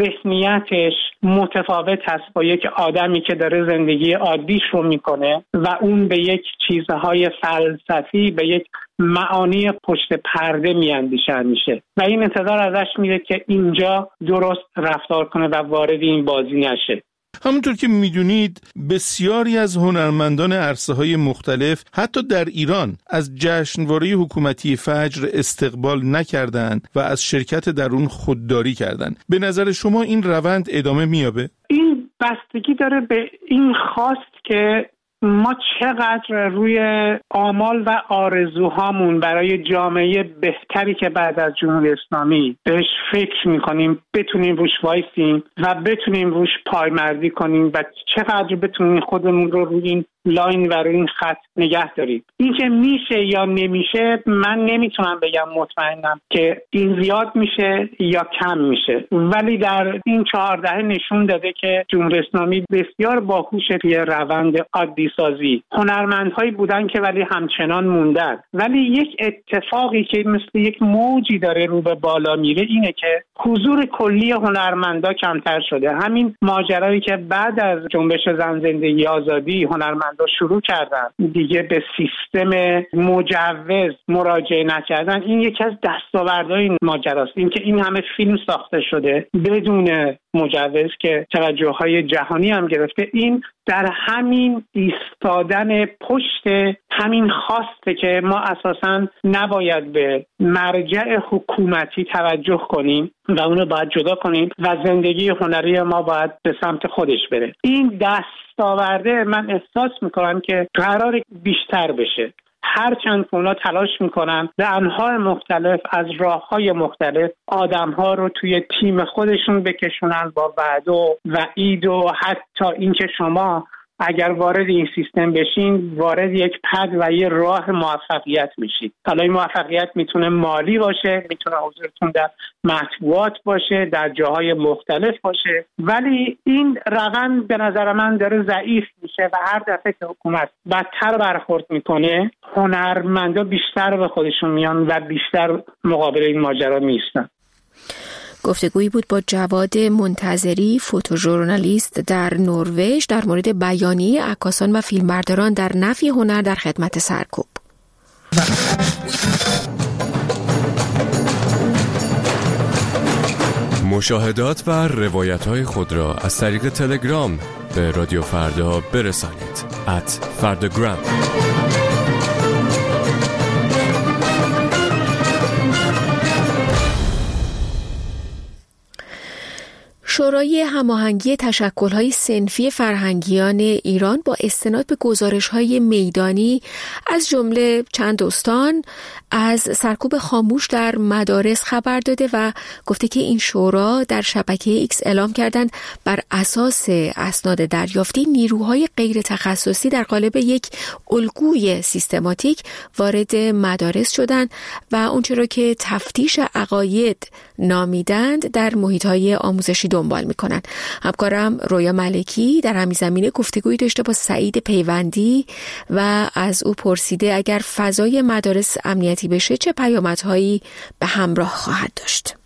Speaker 10: ذهنیتش متفاوت هست با یک آدمی که داره زندگی عادیش رو میکنه و اون به یک چیزهای فلسفی، به یک معانی پشت پرده میاندیشه میشه و این انتظار ازش میره که اینجا درست رفتار کنه و وارد این بازی نشه.
Speaker 11: همونطور که میدونید بسیاری از هنرمندان عرصه‌های مختلف حتی در ایران از جشنواره حکومتی فجر استقبال نکردند و از شرکت در اون خودداری کردند. به نظر شما این روند ادامه میابه؟
Speaker 10: این بستگی داره به این خواست که ما چقدر روی آمال و آرزوهامون برای جامعه بهتری که بعد از جمهوری اسلامی بهش فکر میکنیم بتونیم روش وایسیم و بتونیم روش پایمردی کنیم و چقدر بتونیم خودمون رو روی این لاین و روی این خط نگه داریم. این که میشه یا نمیشه من نمیتونم بگم مطمئنم که این زیاد میشه یا کم میشه، ولی در این چهار دهه نشون داده که جمهوری اسلامی بسیار باهوشه توی روند عادی سازی. هنرمندهایی بودن که ولی همچنان موندن، ولی یک اتفاقی که مثل یک موجی داره رو به بالا میره اینه که حضور کلی هنرمندا کمتر شده. همین ماجرایی که بعد از جنبش زن زندگی آزادی هنرمندا شروع کردن دیگه به سیستم مجوز مراجعه نکردن، این یکی از دستاوردهای این ماجراست. اینکه این همه فیلم ساخته شده بدون مجوز که توجه‌های جهانی هم گرفته، این در همین ایستادن پشت همین خواسته که ما اساساً نباید به مرجع حکومتی توجه کنیم و اونو باید جدا کنیم و زندگی هنری ما باید به سمت خودش بره. این دستاورده من احساس میکنم که قرار بیشتر بشه. هرچند که اونا تلاش میکنن به انواع مختلف از راههای مختلف آدمها رو توی تیم خودشون بکشونن با وعده و وعید و حتی اینکه شما اگر وارد این سیستم بشین وارد یک پد و یه راه موفقیت میشید. حالا این موفقیت میتونه مالی باشه، میتونه حضورتون در مطبوعات باشه، در جاهای مختلف باشه، ولی این روند به نظر من داره ضعیف میشه و هر دفعه که حکومت بدتر برخورد میکنه هنرمندا بیشتر به خودشون میان و بیشتر مقابل این ماجرا میستن.
Speaker 1: گفتگویی بود با جواد منتظری، فوتوژورنالیست در نروژ، در مورد بیانیه عکاسان و فیلمبرداران در نفی هنر در خدمت سرکوب.
Speaker 7: مشاهدات و روایت‌های خود را از طریق تلگرام به رادیو فردا برسانید. ات فرداگرام.
Speaker 1: شورای هماهنگی تشکل‌های صنفی فرهنگیان ایران با استناد به گزارش‌های میدانی از جمله چند استان از سرکوب خاموش در مدارس خبر داده و گفته که این شورا در شبکه ایکس اعلام کردند بر اساس اسناد دریافتی نیروهای غیر تخصصی در قالب یک الگوی سیستماتیک وارد مدارس شدند و اونچه را که تفتیش عقاید نامیدند در محیط‌های آموزشی دنبال می‌کنند. همکارم رویا ملکی در همین زمینه گفتگویی داشته با سعید پیوندی و از او پرسیده اگر فضای مدارس امنیتی بشه چه پیامدهایی به همراه خواهد داشت.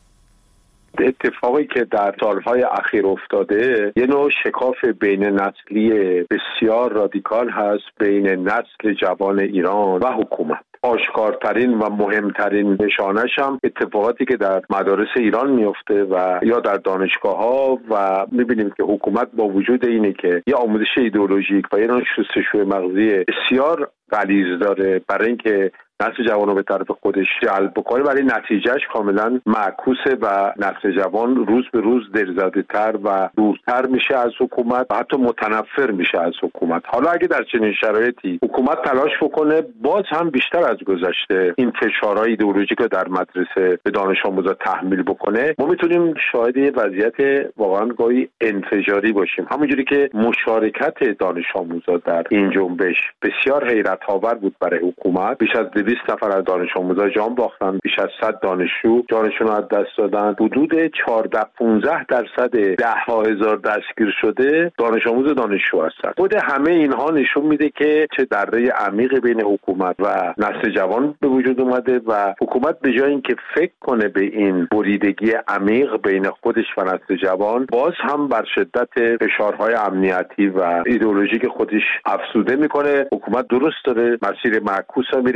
Speaker 12: اتفاقی که در سالهای اخیر افتاده یه نوع شکاف بین نسلی بسیار رادیکال هست بین نسل جوان ایران و حکومت. آشکارترین و مهمترین نشانش هم اتفاقاتی که در مدارس ایران میفته و یا در دانشگاه ها و میبینیم که حکومت با وجود اینه که یه آموزش ایدئولوژیک و یه نوع شستشوی مغزی بسیار غلیظ داره برای اینکه نسل جوان رو به طرف خودش جلب بکنه، ولی نتیجهش کاملا معکوسه و نسل جوان روز به روز دلزده تر و دورتر میشه از حکومت و حتی متنفر میشه از حکومت. حالا اگه در چنین شرایطی حکومت تلاش بکنه باز هم بیشتر از گذشته این فشارهای ایدئولوژیک رو در مدرسه به دانش آموزا تحمیل بکنه، ما میتونیم شاهد وضعیت واقعا گاهی انفجاری باشیم. همونجوری که مشارکت دانش آموزا در این جنبش بسیار حیرت آور بود برای حکومت، بیش از بیست نفر از دانش آموزا جان باختن، بیش از صد دانشجو جانشون رو از دست دادن، حدود چهارده پانزده درصد ده ها هزار دستگیر شده دانش آموز و دانشجو هستن. خود همه اینها نشون میده که چه دره عمیق بین حکومت و نسل جوان به وجود اومده و حکومت به جای اینکه فکر کنه به این بریدگی عمیق بین خودش و نسل جوان، باز هم بر شدت فشارهای امنیتی و ایدئولوژیک خودش افزوده میکنه. حکومت درست داره مسیر معکوس میره، یعنی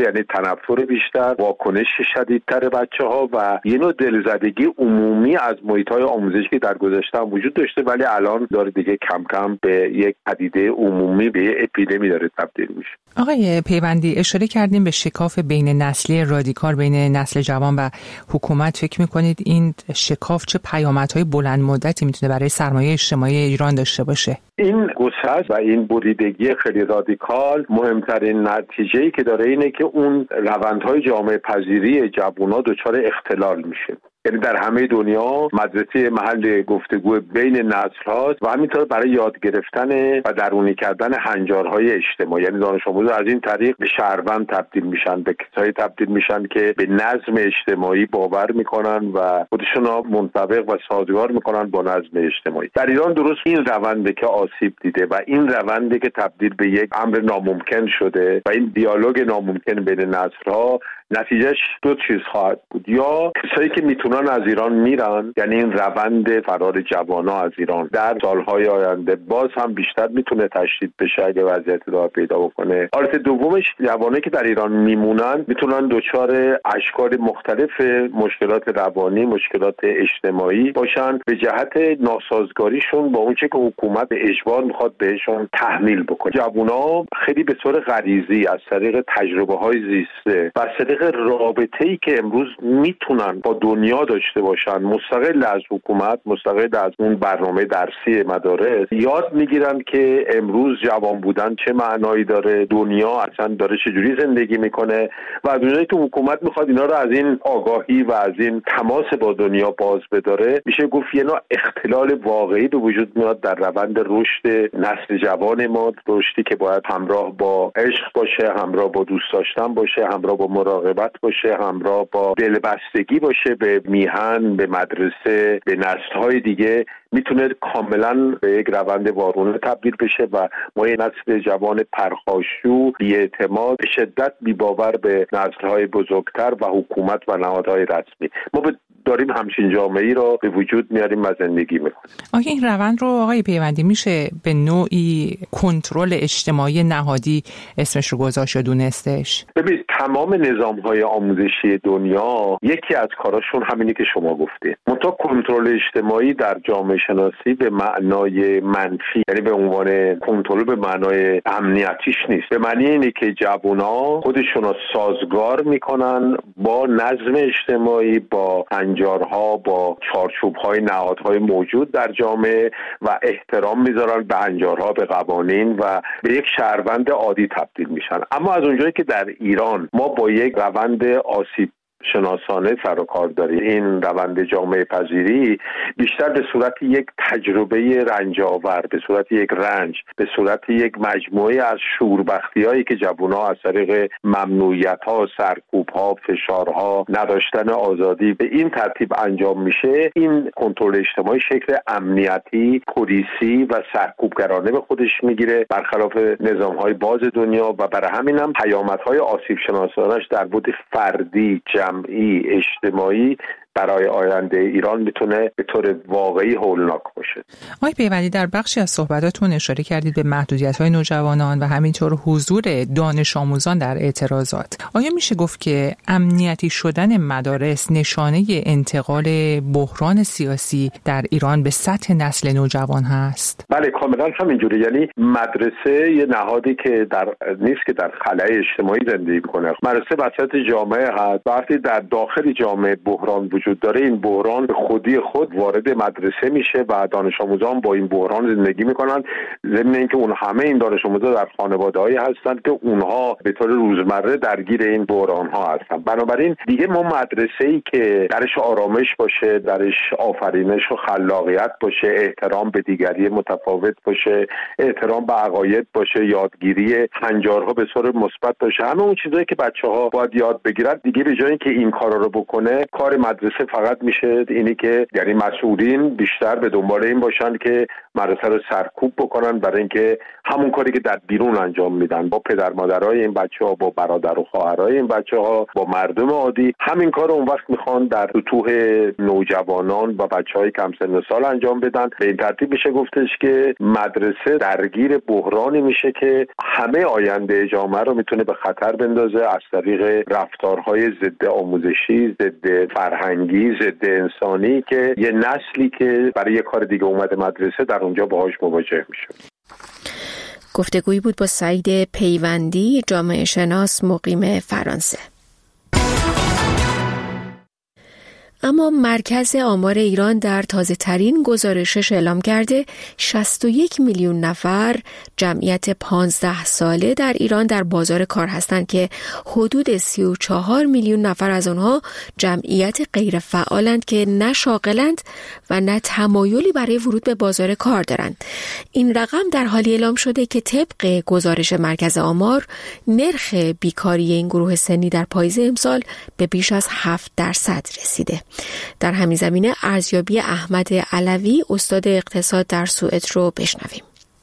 Speaker 12: تنفر بیشتر، واکنش شدیدتر بچه ها و یه نوع دلزدگی عمومی از محیط های آموزشی که در گذشته هم وجود داشته ولی الان داره دیگه کم کم به یک پدیده عمومی، به یک اپیدمی داره تبدیل میشه.
Speaker 3: آقای پیوندی اشاره کردیم به شکاف بین نسلی رادیکال بین نسل جوان و حکومت. فکر میکنید این شکاف چه پیامدهای بلند مدتی میتونه برای سرمایه اجتماعی ایران داشته باشه؟
Speaker 12: این گسست و این بریدگی خیلی رادیکال مهمترین نتیجه‌ای که داره اینه که اون روندهای جامعه پذیری جوونا دچار اختلال میشه. یعنی در همه دنیا مدرسه محل گفتگو بین نسل هاست و همینطور برای یاد گرفتن و درونی کردن هنجارهای اجتماعی. یعنی دانش آموزان از این طریق به شهروند تبدیل میشن، به کسایی تبدیل میشن که به نظم اجتماعی باور میکنن و خودشون را منطبق و سازگار میکنن با نظم اجتماعی. در ایران درست این رونده که آسیب دیده و این رونده که تبدیل به یک امر ناممکن شده و این دیالوگ ناممکن بین نسل ها نتیجهش دو چیز خواهد بود: یا کسایی که میتونن از ایران میرن، یعنی این روند فرار جوانا از ایران در سالهای آینده باز هم بیشتر میتونه تشدید بشه اگه وضعیت ادامه پیدا بکنه. حالت دومش جوانایی که در ایران میمونن میتونن دچار اشکال مختلف مشکلات روانی، مشکلات اجتماعی باشن به جهت ناسازگاریشون با اون چه که حکومت به اجبار میخواد بهشون تحمیل بکنه. جوونا خیلی به طور غریزی از طریق تجربه‌های زیسته و از طریق رابطه‌ای که امروز میتونن با دنیا داشته باشن، مستقل از حکومت، مستقل از اون برنامه درسی مدارس، یاد میگیرن که امروز جوان بودن چه معنایی داره، دنیا اصلا داره چجوری زندگی میکنه و دنیایی که حکومت میخواد اینا رو از این آگاهی و از این تماس با دنیا باز بداره. میشه گفت یه نوع اختلال واقعی به وجود میاد در روند رشد نسل جوان ما، رشدی که باید همراه با عشق باشه، همراه با دوست داشتن باشه، همراه با مراقبت باشه، همراه با دلبستگی باشه به میهن، به مدرسه، به نسل‌های دیگه. میتونه کاملا به یک روند وارونه تبدیل بشه و ما یه نسل جوان پرخاشجو، بی‌اعتماد، به شدت بی‌باور به نسل‌های بزرگتر و حکومت و نهادهای رسمی. ما داریم همچین جامعه‌ای رو به وجود میاریم و زندگی میکنیم.
Speaker 3: آیا این روند رو آقای پیوندی میشه به نوعی کنترل اجتماعی نهادی اسمش رو گذاشت یا دونستش؟
Speaker 12: ببینید تمام نظام‌های آموزشی دنیا یکی از کاراشون همینی که شما گفتید. منتها کنترل اجتماعی در جامعه شناسی به معنای منفی، یعنی به عنوان کنترل به معنای امنیتیش نیست. به معنی اینه که جوونا خودشون رو سازگار میکنن با نظم اجتماعی، با هنجارها، با چارچوب‌های نهادهای موجود در جامعه و احترام میذارن به هنجارها، به قوانین و به یک شهروند عادی تبدیل میشن. اما از اونجایی که در ایران ما با یک روند آسیب شناسانه سر و کار داریم، این روند جامعه پذیری بیشتر به صورت یک تجربه رنجاور، به صورت یک رنج، به صورت یک مجموعه از شوربختی‌هایی که جوان‌ها از طریق ممنوعیت‌ها، سرکوب‌ها، فشارها، نداشتن آزادی به این ترتیب انجام میشه. این کنترل اجتماعی شکل امنیتی، پلیسی و سرکوبگرانه به خودش میگیره برخلاف نظام‌های باز دنیا و برای همین هم پیامدهای آسیب شناسانش در بود فردی، جمعی، اجتماعی برای آینده ایران میتونه به طور واقعی هولناک باشه.
Speaker 3: آقای پیوندی در بخشی از صحبتاتون اشاره کردید به محدودیت‌های نوجوانان و همینطور حضور دانش آموزان در اعتراضات. آیا میشه گفت که امنیتی شدن مدارس نشانه انتقال بحران سیاسی در ایران به سطح نسل نوجوان هست؟
Speaker 12: بله کاملا همینجوره. یعنی مدرسه یه نهادی که در نیست که در خلأ اجتماعی زندگی کنه. مدرسه وسط جامعه هست. وقتی در داخل جامعه بحران وجود داره، این بحران به خودی خود وارد مدرسه میشه و دانش آموزان با این بحران زندگی میکنن، ضمن اینکه اون همه این دانش آموزان در خانواده‌هایی هستن که اونها به طور روزمره درگیر این بحران ها هستن. بنابراین دیگه ما مدرسه‌ای که درش آرامش باشه، درش آفرینش و خلاقیت باشه، احترام به دیگری متفاوت باشه، احترام به عقاید باشه، یادگیری هنجارها به صورت مثبت باشه، همه اون چیزایی که بچه‌ها باید یاد بگیرن، دیگه به جای اینکه این کارا رو بکنه، کار مدرسه مدرسه فقط میشه اینی که یعنی مسئولین بیشتر به دنبال این باشن که مدرسه رو سرکوب بکنن، برای اینکه همون کاری که در بیرون انجام میدن با پدر مادرای این بچه‌ها، با برادر و خواهرای این بچه‌ها، با مردم عادی، همین کار رو اون وقت میخوان در سطوح نوجوانان و بچه‌های کم سن و سال انجام بدن. به این ترتیب میشه گفتش که مدرسه درگیر بحرانی میشه که همه آینده جامعه رو میتونه به خطر بندازه از طریق رفتارهای ضد آموزشی، ضد فرهنگی، ضد انسانی که یه نسلی که برای یه کار دیگه اومده مدرسه در اونجا باهاش مواجه میشه.
Speaker 1: گفتگویی بود با سعید پیوندی، جامعه شناس مقیم فرانسه. اما مرکز آمار ایران در تازه ترین گزارشش اعلام کرده شصت و یک میلیون نفر جمعیت پانزده ساله در ایران در بازار کار هستند که حدود سی و چهار میلیون نفر از آنها جمعیت غیر فعالند که نه شاغلند و نه تمایلی برای ورود به بازار کار دارند. این رقم در حالی اعلام شده که طبق گزارش مرکز آمار نرخ بیکاری این گروه سنی در پاییز امسال به بیش از هفت درصد رسیده. در همین زمینه ارزیابی احمد علوی استاد اقتصاد در سوئد رو بشنویم.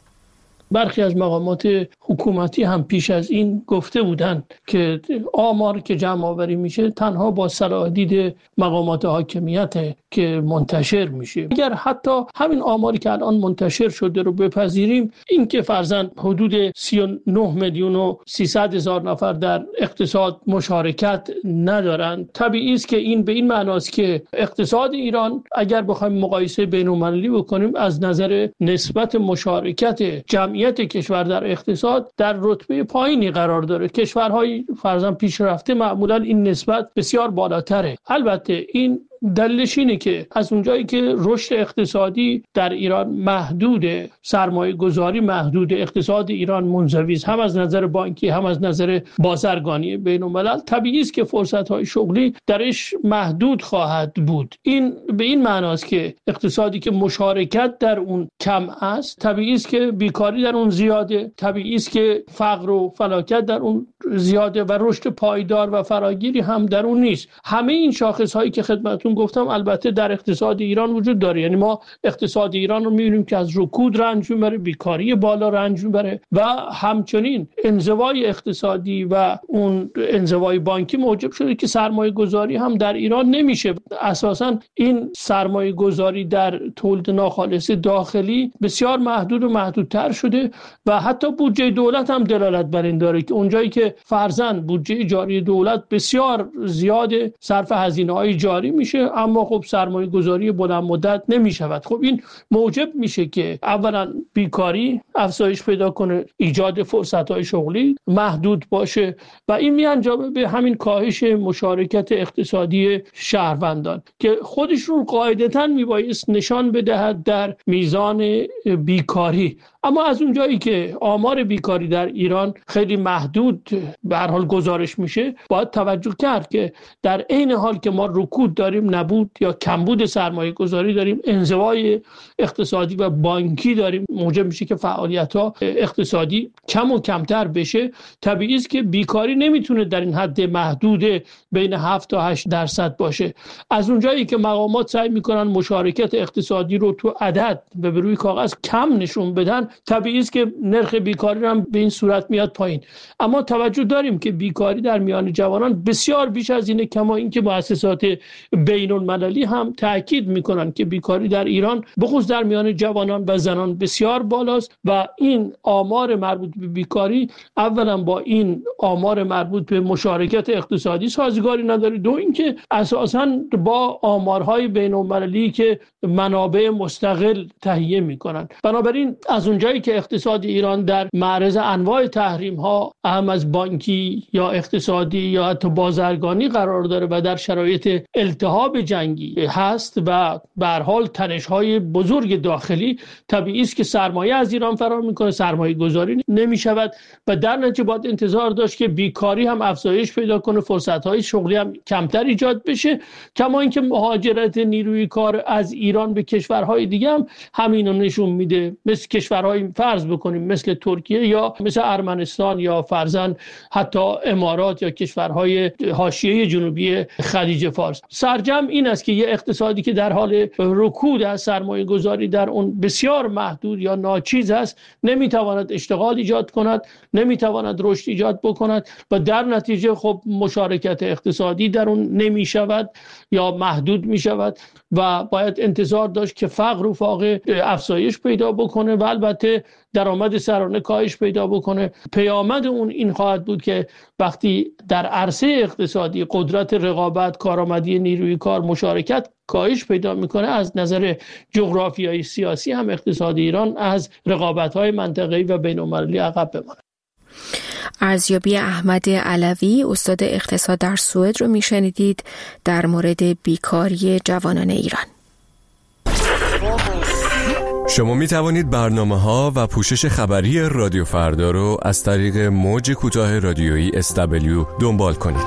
Speaker 13: برخی از مقامات حکومتی هم پیش از این گفته بودند که آمار که جمع آوری میشه تنها با صلاح دید مقامات حاکمیت که منتشر میشه. اگر حتی همین آماری که الان منتشر شده رو بپذیریم، این که فرضاً حدود سی و نه میلیون و سیصد هزار نفر در اقتصاد مشارکت ندارند، طبیعی است که این به این معناست که اقتصاد ایران اگر بخوایم مقایسه بین‌المللی بکنیم از نظر نسبت مشارکت جمعیت کشور در اقتصاد در رتبه پایینی قرار داره. کشورهای فرضاً پیشرفته معمولاً این نسبت بسیار بالاتره. البته این دلیلش اینه که از اونجایی که رشد اقتصادی در ایران محدوده، سرمایه گذاری محدوده، اقتصاد ایران منزوی است هم از نظر بانکی هم از نظر بازرگانی بین الملل، طبیعی است که فرصت‌های شغلی درش محدود خواهد بود. این به این معناست که اقتصادی که مشارکت در اون کم است، طبیعی است که بیکاری در اون زیاده، طبیعی است که فقر و فلاکت در اون زیاده و رشد پایدار و فراگیری هم در اون نیست. همه این شاخص‌هایی که خدمتتون گفتم البته در اقتصاد ایران وجود داره. یعنی ما اقتصاد ایران رو می‌بینیم که از رکود رنج می‌بره، بیکاری بالا رنج می‌بره و همچنین انزوای اقتصادی و اون انزوای بانکی موجب شده که سرمایه گذاری هم در ایران نمیشه. اساساً این سرمایه گذاری در تولید ناخالص داخلی بسیار محدود و محدودتر شده و حتی بودجه دولت هم دلالت بر این داره که اونجایی که فرضاً بودجه جاری دولت بسیار زیاده، صرف هزینه‌های جاری میشه، اما خب سرمایه گذاری بلند مدت نمی شود. خب این موجب میشه که اولا بیکاری افزایش پیدا کنه، ایجاد فرصت‌های شغلی محدود باشه و این میانجامه به همین کاهش مشارکت اقتصادی شهروندان که خودشون قاعدتاً میبایست نشان بدهد در میزان بیکاری. اما از اونجایی که آمار بیکاری در ایران خیلی محدود به هر حال گزارش میشه، باید توجه کرد که در عین حال که ما رکود داریم، نبود یا کمبود سرمایه گذاری داریم، انزوای اقتصادی و بانکی داریم، موجب میشه که فعالیت‌ها اقتصادی کم و کمتر بشه. طبیعی است که بیکاری نمیتونه در این حد محدود بین هفت تا هشت درصد باشه. از اونجایی که مقامات سعی میکنن مشارکت اقتصادی رو تو عدد به روی کاغذ کم نشون بدن، طبیعی است که نرخ بیکاری هم به این صورت میاد پایین. اما توجه داریم که بیکاری در میان جوانان بسیار بیش از اینه، کما اینکه مؤسسات بین المللی هم تاکید میکنن که بیکاری در ایران بخصوص در میان جوانان و زنان بسیار بالاست و این آمار مربوط به بیکاری اولا با این آمار مربوط به مشارکت اقتصادی سازگاری نداره، دو اینکه اساساً با آمارهای بین المللی که منابع مستقل تهیه میکنن. بنابراین از اونجایی که اقتصاد ایران در معرض انواع تحریم ها اهم از بانکی یا اقتصادی یا حتی بازرگانی قرار داره و در شرایط التهاب جنگی هست و به هر حال تنش‌های بزرگ داخلی، طبیعی است که سرمایه از ایران فرار میکنه، سرمایه گذاری نمیشود و در نتیجه باید انتظار داشت که بیکاری هم افزایش پیدا کنه، فرصت‌های شغلی هم کمتر ایجاد بشه، کما اینکه مهاجرت نیروی کار از ایران به کشورهای دیگه هم همین رو نشون میده، مثل کشورهای کشورهای فرض بکنیم مثل ترکیه یا مثل ارمنستان یا فرضاً حتی امارات یا کشورهای حاشیه جنوبی خلیج فارس. سرجم این است که یه اقتصادی که در حال رکود از سرمایه گذاری در اون بسیار محدود یا ناچیز است، نمیتواند اشتغال ایجاد کند، نمیتواند رشد ایجاد بکند و در نتیجه خب مشارکت اقتصادی در اون نمی شود یا محدود می شود و باید انتظار داشت که فقر و فاقه افزایش پیدا بکنه و البته درآمد سرانه کاهش پیدا بکنه. پیامد اون این خواهد بود که وقتی در عرصه اقتصادی قدرت رقابت، کارآمدی نیروی کار، مشارکت کاهش پیدا میکنه، از نظر جغرافیایی سیاسی هم اقتصاد ایران از رقابت‌های منطقه‌ای و بین‌المللی عقب بماند.
Speaker 1: ارزیابی احمد علوی استاد اقتصاد در سوئد رو میشنیدید در مورد بیکاری جوانان ایران.
Speaker 7: شما می توانید برنامه ها و پوشش خبری رادیو فردا رو از طریق موج کوتاه رادیویی اس دبلیو دنبال کنید.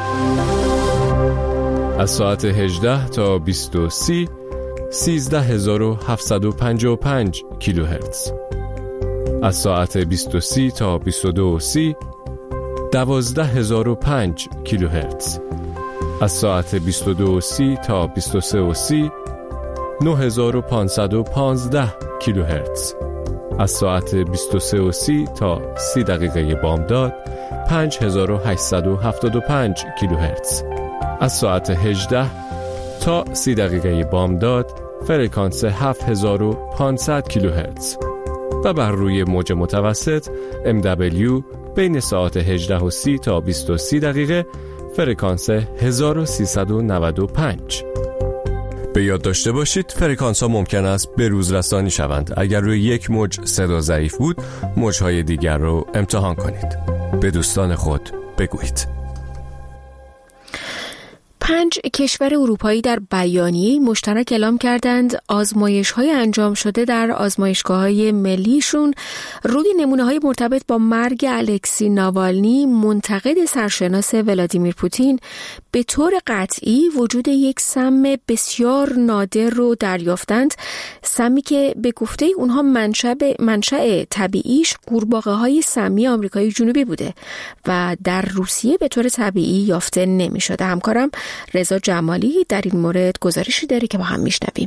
Speaker 7: از ساعت هجده تا بیست و سه سیزده هزار و هفتصد و پنجاه و پنج کیلوهرتز. از ساعت بیست و سه تا بیست و دو سی دوازده هزار و پنج کیلوهرتز. از ساعت بیست و دو سی تا بیست و سه سی نه هزار و پانصد و پانزده کیلوهرتز. از ساعت بیست و سه سی تا سی دقیقه بامداد پنج هزار و هشتصد و هفتاد و پنج کیلوهرتز. از ساعت هجده تا سی دقیقه بامداد فرکانس هفت هزار و پانصد کیلوهرتز و بر روی موج متوسط ام دبلیو بین ساعت هجده و سی تا بیست و سه دقیقه فرکانس هزار و سیصد و نود و پنج. به یاد داشته باشید فرکانس ها ممکن است به روز رسانی شوند. اگر روی یک موج صدا ضعیف بود، موجهای دیگر رو امتحان کنید. به دوستان خود بگویید.
Speaker 1: پنج کشور اروپایی در بیانیه مشترک اعلام کردند آزمایش‌های انجام شده در آزمایشگاه‌های ملیشون روی نمونه‌های مرتبط با مرگ الکسی ناوالنی، منتقد سرشناس ولادیمیر پوتین، به طور قطعی وجود یک سم بسیار نادر رو دریافتند، سمی که به گفته اونها منشأ منشأ طبیعیش قورباغه‌های سمی آمریکای جنوبی بوده و در روسیه به طور طبیعی یافته نمی‌شده. همکارم رضا جمالی در این مورد گزارشی داره که با هم میشنویم.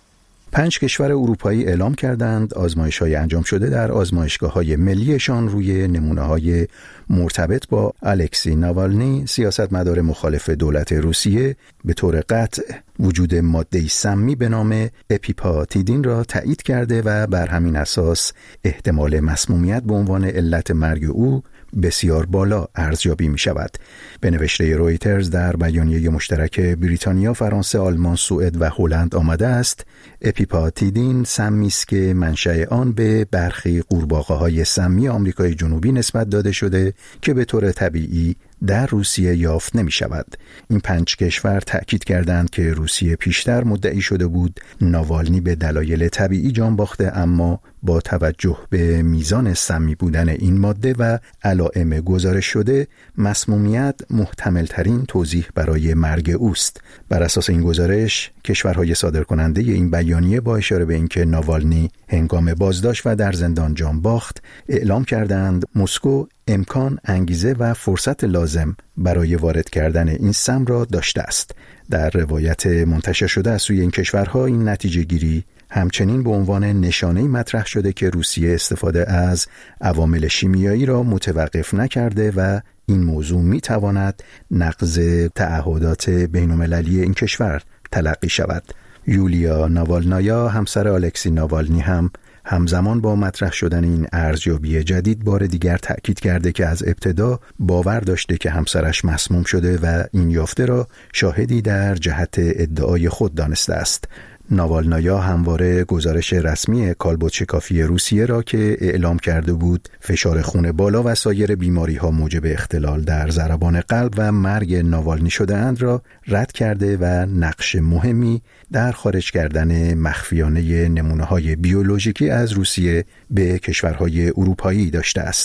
Speaker 14: پنج کشور اروپایی اعلام کردند آزمایش‌های انجام شده در آزمایشگاه‌های ملیشان روی نمونه‌های مرتبط با الکسی ناوالنی، سیاستمدار مخالف دولت روسیه، به طور قطع وجود ماده سمی به نام اپیپاتیدین را تایید کرده و بر همین اساس احتمال مسمومیت به عنوان علت مرگ او بسیار بالا ارزیابی می شود. به نوشته رویترز در بیانیه مشترک بریتانیا، فرانسه، آلمان، سوئد و هلند آمده است اپیپاتیدین سمی است که منشأ آن به برخی قورباغه‌های سمی آمریکای جنوبی نسبت داده شده که به طور طبیعی در روسیه یافت نمی شود. این پنج کشور تأکید کردند که روسیه پیشتر مدعی شده بود ناوالنی به دلایل طبیعی جان باخته، اما با توجه به میزان سمی بودن این ماده و علائم گزارش شده مسمومیت محتمل ترین توضیح برای مرگ اوست. بر اساس این گزارش کشورهای صادرکننده این بیانیه با اشاره به اینکه ناوالنی هنگام بازداشت و در زندان جان باخت اعلام کردند مسکو امکان، انگیزه و فرصت لازم برای وارد کردن این سم را داشته است. در روایت منتشر شده از سوی این کشورها این نتیجه گیری همچنین به عنوان نشانه مطرح شده که روسیه استفاده از عوامل شیمیایی را متوقف نکرده و این موضوع می تواند نقض تعهدات بین‌المللی این کشور تلقی شود. یولیا ناوالنایا، همسر الکسی ناوالنی، هم همزمان با مطرح شدن این ارزیابی جدید بار دیگر تأکید کرده که از ابتدا باور داشته که همسرش مسموم شده و این یافته را شاهدی در جهت ادعای خود دانسته است. ناوالنایا همواره گزارش رسمی کالبد شکافی روسیه را که اعلام کرده بود فشار خون بالا و سایر بیماری ها موجب اختلال در ضربان قلب و مرگ ناوالنی شده اند را رد کرده و نقش مهمی در خارج کردن مخفیانه نمونه های بیولوژیکی از روسیه به کشورهای اروپایی داشته است.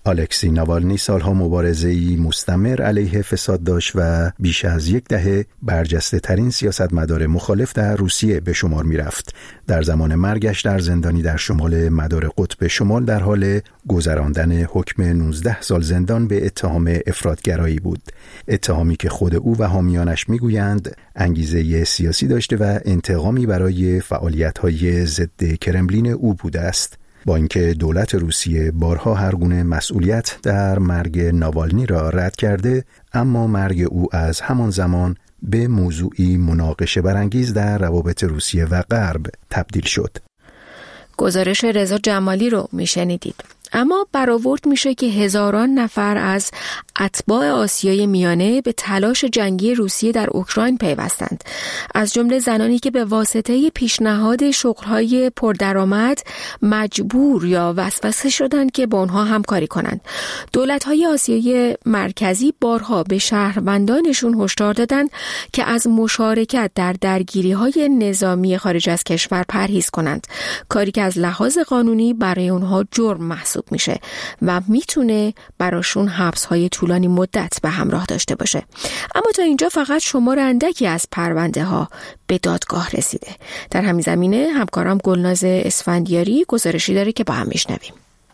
Speaker 14: الکسی ناوالنی سالها مبارزه‌ای مستمر علیه فساد داشت و بیش از یک دهه برجسته ترین سیاستمدار مخالف در روسیه به شمار می رفت. در زمان مرگش در زندانی در شمال مدار قطب شمال در حال گذراندن حکم نوزده سال زندان به اتهام افراطگرایی بود. اتهامی که خود او و حامیانش می گویند انگیزه سیاسی داشته و انتقامی برای فعالیت‌های ضد کرملین او بوده است. با اینکه دولت روسیه بارها هر گونه مسئولیت در مرگ ناوالنی را رد کرده، اما مرگ او از همان زمان به موضوعی مناقشه برانگیز در روابط روسیه و غرب تبدیل شد.
Speaker 1: گزارش رضا جمالی رو میشنیدید. اما برآورد میشه که هزاران نفر از اتباع آسیای میانه به تلاش جنگی روسیه در اوکراین پیوستند، از جمله زنانی که به واسطه پیشنهاد شغل‌های پردرآمد مجبور یا وسوسه شدند که با آنها همکاری کنند. دولت‌های آسیای مرکزی بارها به شهروندانشون هشدار دادند که از مشارکت در درگیری‌های نظامی خارج از کشور پرهیز کنند، کاری که از لحاظ قانونی برای اونها جرم محسوب میشه و میتونه براشون حبس‌های طولانی مدت به همراه داشته باشه. اما تا اینجا فقط شمار اندکی از پرونده ها به دادگاه رسیده. در همین زمینه همکارم گلناز اسفندیاری گزارشی داره که با هم میشنویم.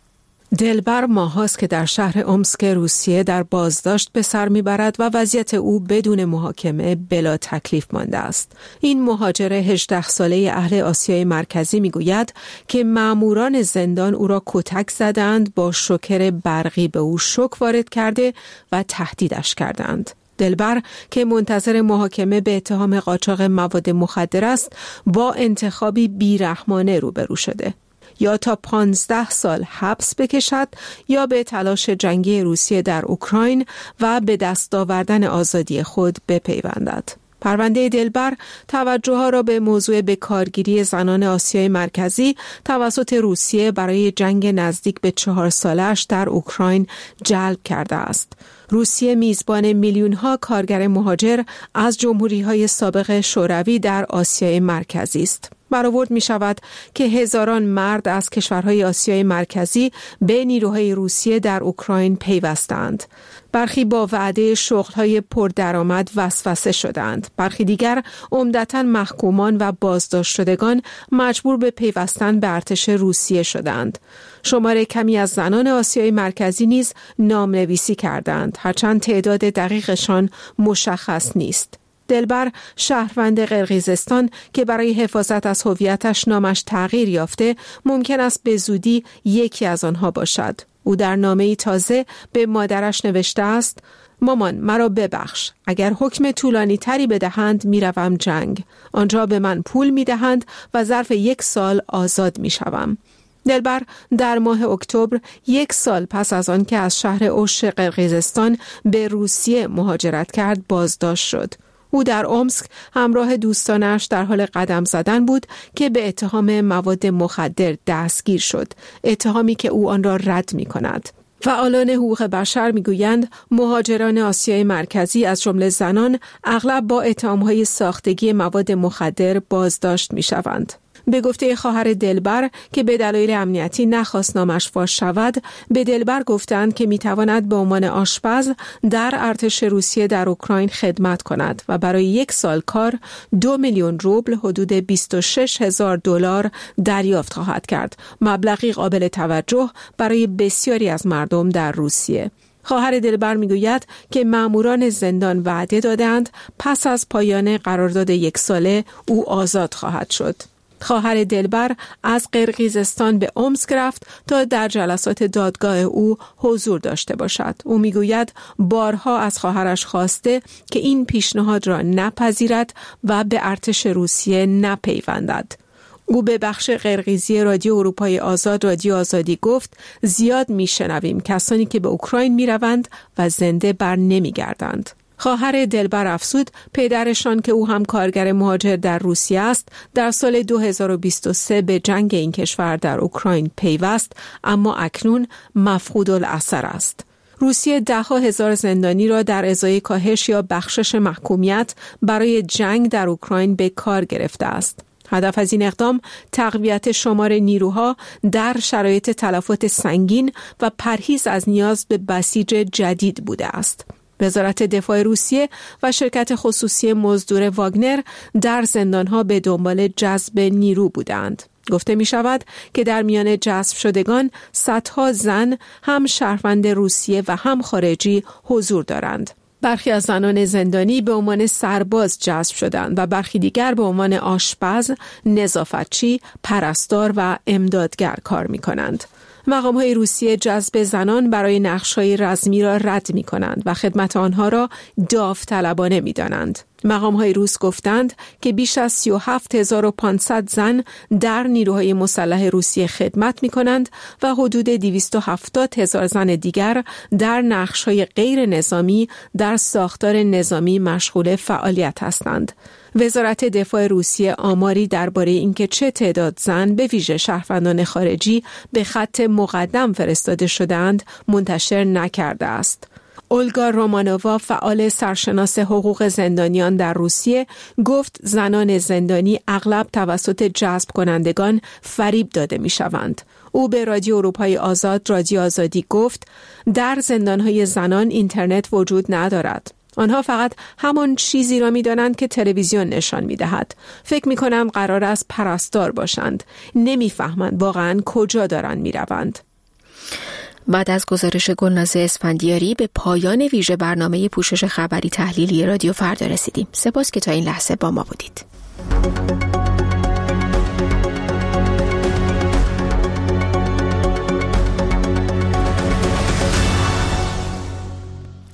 Speaker 15: دلبر ماهاست که در شهر امسک روسیه در بازداشت به سر میبرد و وضعیت او بدون محاکمه بلا تکلیف مانده است. این مهاجر هجده ساله اهل آسیای مرکزی میگوید که ماموران زندان او را کتک زدند، با شوکر برقی به او شوک وارد کرده و تهدیدش کردند. دلبر که منتظر محاکمه به اتهام قاچاق مواد مخدر است، با انتخابی بیرحمانه روبرو شده: یا تا پانزده سال حبس بکشد یا به تلاش جنگی روسیه در اوکراین و به دست آوردن آزادی خود بپیوندد. پرونده دلبر توجه ها را به موضوع بکارگیری زنان آسیای مرکزی توسط روسیه برای جنگ نزدیک به چهار سالش در اوکراین جلب کرده است. روسیه میزبان میلیون ها کارگر مهاجر از جمهوری های سابق شوروی در آسیای مرکزی است. برآورد می شود که هزاران مرد از کشورهای آسیای مرکزی به نیروهای روسیه در اوکراین پیوستند. برخی با وعده شغل‌های پردرآمد وسوسه شدند. برخی دیگر عمدتاً محکومان و بازداشت شدگان مجبور به پیوستن به ارتش روسیه شدند. شمار کمی از زنان آسیای مرکزی نیز نامنویسی کردند، هرچند تعداد دقیقشان مشخص نیست. دلبر شهروند قرقیزستان که برای حفاظت از هویتش نامش تغییر یافته، ممکن است به زودی یکی از آنها باشد. او در نامه‌ای تازه به مادرش نوشته است: مامان، مرا ببخش. اگر حکم طولانی تری بدهند میروم جنگ. آنجا به من پول میدهند و ظرف یک سال آزاد میشوم. دلبر در ماه اکتبر، یک سال پس از آن که از شهر اوش قرقیزستان به روسیه مهاجرت کرد، بازداشت شد. او در امسک همراه دوستانش در حال قدم زدن بود که به اتهام مواد مخدر دستگیر شد، اتهامی که او آن را رد می کند. فعالان حقوق بشر میگویند مهاجران آسیای مرکزی از جمله زنان اغلب با اتهام‌های ساختگی مواد مخدر بازداشت می‌شوند. به گفته خواهر دلبر که به دلایل امنیتی نخواست نامش فاش شود، به دلبر گفتند که میتواند به عنوان آشپز در ارتش روسیه در اوکراین خدمت کند و برای یک سال کار دو میلیون روبل حدود بیست و شش هزار دلار دریافت خواهد کرد، مبلغی قابل توجه برای بسیاری از مردم در روسیه. خواهر دلبر میگوید که ماموران زندان وعده دادند پس از پایان قرارداد یک ساله او آزاد خواهد شد. خواهر دلبر از قرقیزستان به امسک رفت تا در جلسات دادگاه او حضور داشته باشد. او میگوید بارها از خواهرش خواسته که این پیشنهاد را نپذیرد و به ارتش روسیه نپیوندد. او به بخش قرقیزی رادیو اروپای آزاد رادیو آزادی گفت: زیاد میشنویم کسانی که به اوکراین میروند و زنده بر نمیگردند. خواهر دلبر افزود پدرشان که او هم کارگر مهاجر در روسیه است، در سال دو هزار و بیست و سه به جنگ این کشور در اوکراین پیوست، اما اکنون مفقود الاثر است. روسیه ده ها هزار زندانی را در ازای کاهش یا بخشش محکومیت برای جنگ در اوکراین به کار گرفته است. هدف از این اقدام تقویت شمار نیروها در شرایط تلفات سنگین و پرهیز از نیاز به بسیج جدید بوده است. وزارت دفاع روسیه و شرکت خصوصی مزدور واگنر در زندانها به دنبال جذب نیرو بودند. گفته می شود که در میان جذب شدگان صدها زن هم شهروند روسیه و هم خارجی حضور دارند. برخی از زنان زندانی به عنوان سرباز جذب شدند و برخی دیگر به عنوان آشپز، نظافتچی، پرستار و امدادگر کار می کنند. مقام‌های روسیه جذب زنان برای نقش‌های رزمی را رد می‌کنند و خدمت آنها را داوطلبانه می‌دانند. مقام‌های روس گفتند که بیش از سی و هفت هزار و پانصد زن در نیروهای مسلح روسیه خدمت می‌کنند و حدود دویست و هفتاد هزار زن دیگر در نقش‌های غیر نظامی در ساختار نظامی مشغول فعالیت هستند. وزارت دفاع روسیه آماری درباره اینکه چه تعداد زن به ویژه شهروندان خارجی به خط مقدم فرستاده شدند منتشر نکرده است. اولگا رومانووا، فعال سرشناس حقوق زندانیان در روسیه، گفت زنان زندانی اغلب توسط جذب کنندگان فریب داده می شوند. او به رادیو اروپای آزاد، رادیو آزادی گفت در زندانهای زنان اینترنت وجود ندارد. آنها فقط همان چیزی را می دانند که تلویزیون نشان می دهد. فکر می کنم قرار است پرستار باشند. نمی فهمند واقعا کجا دارند می روند.
Speaker 1: بعد از گزارش گلناز اسفندیاری به پایان ویژه برنامه پوشش خبری تحلیلی رادیو فردا رسیدیم. سپاس که تا این لحظه با ما بودید.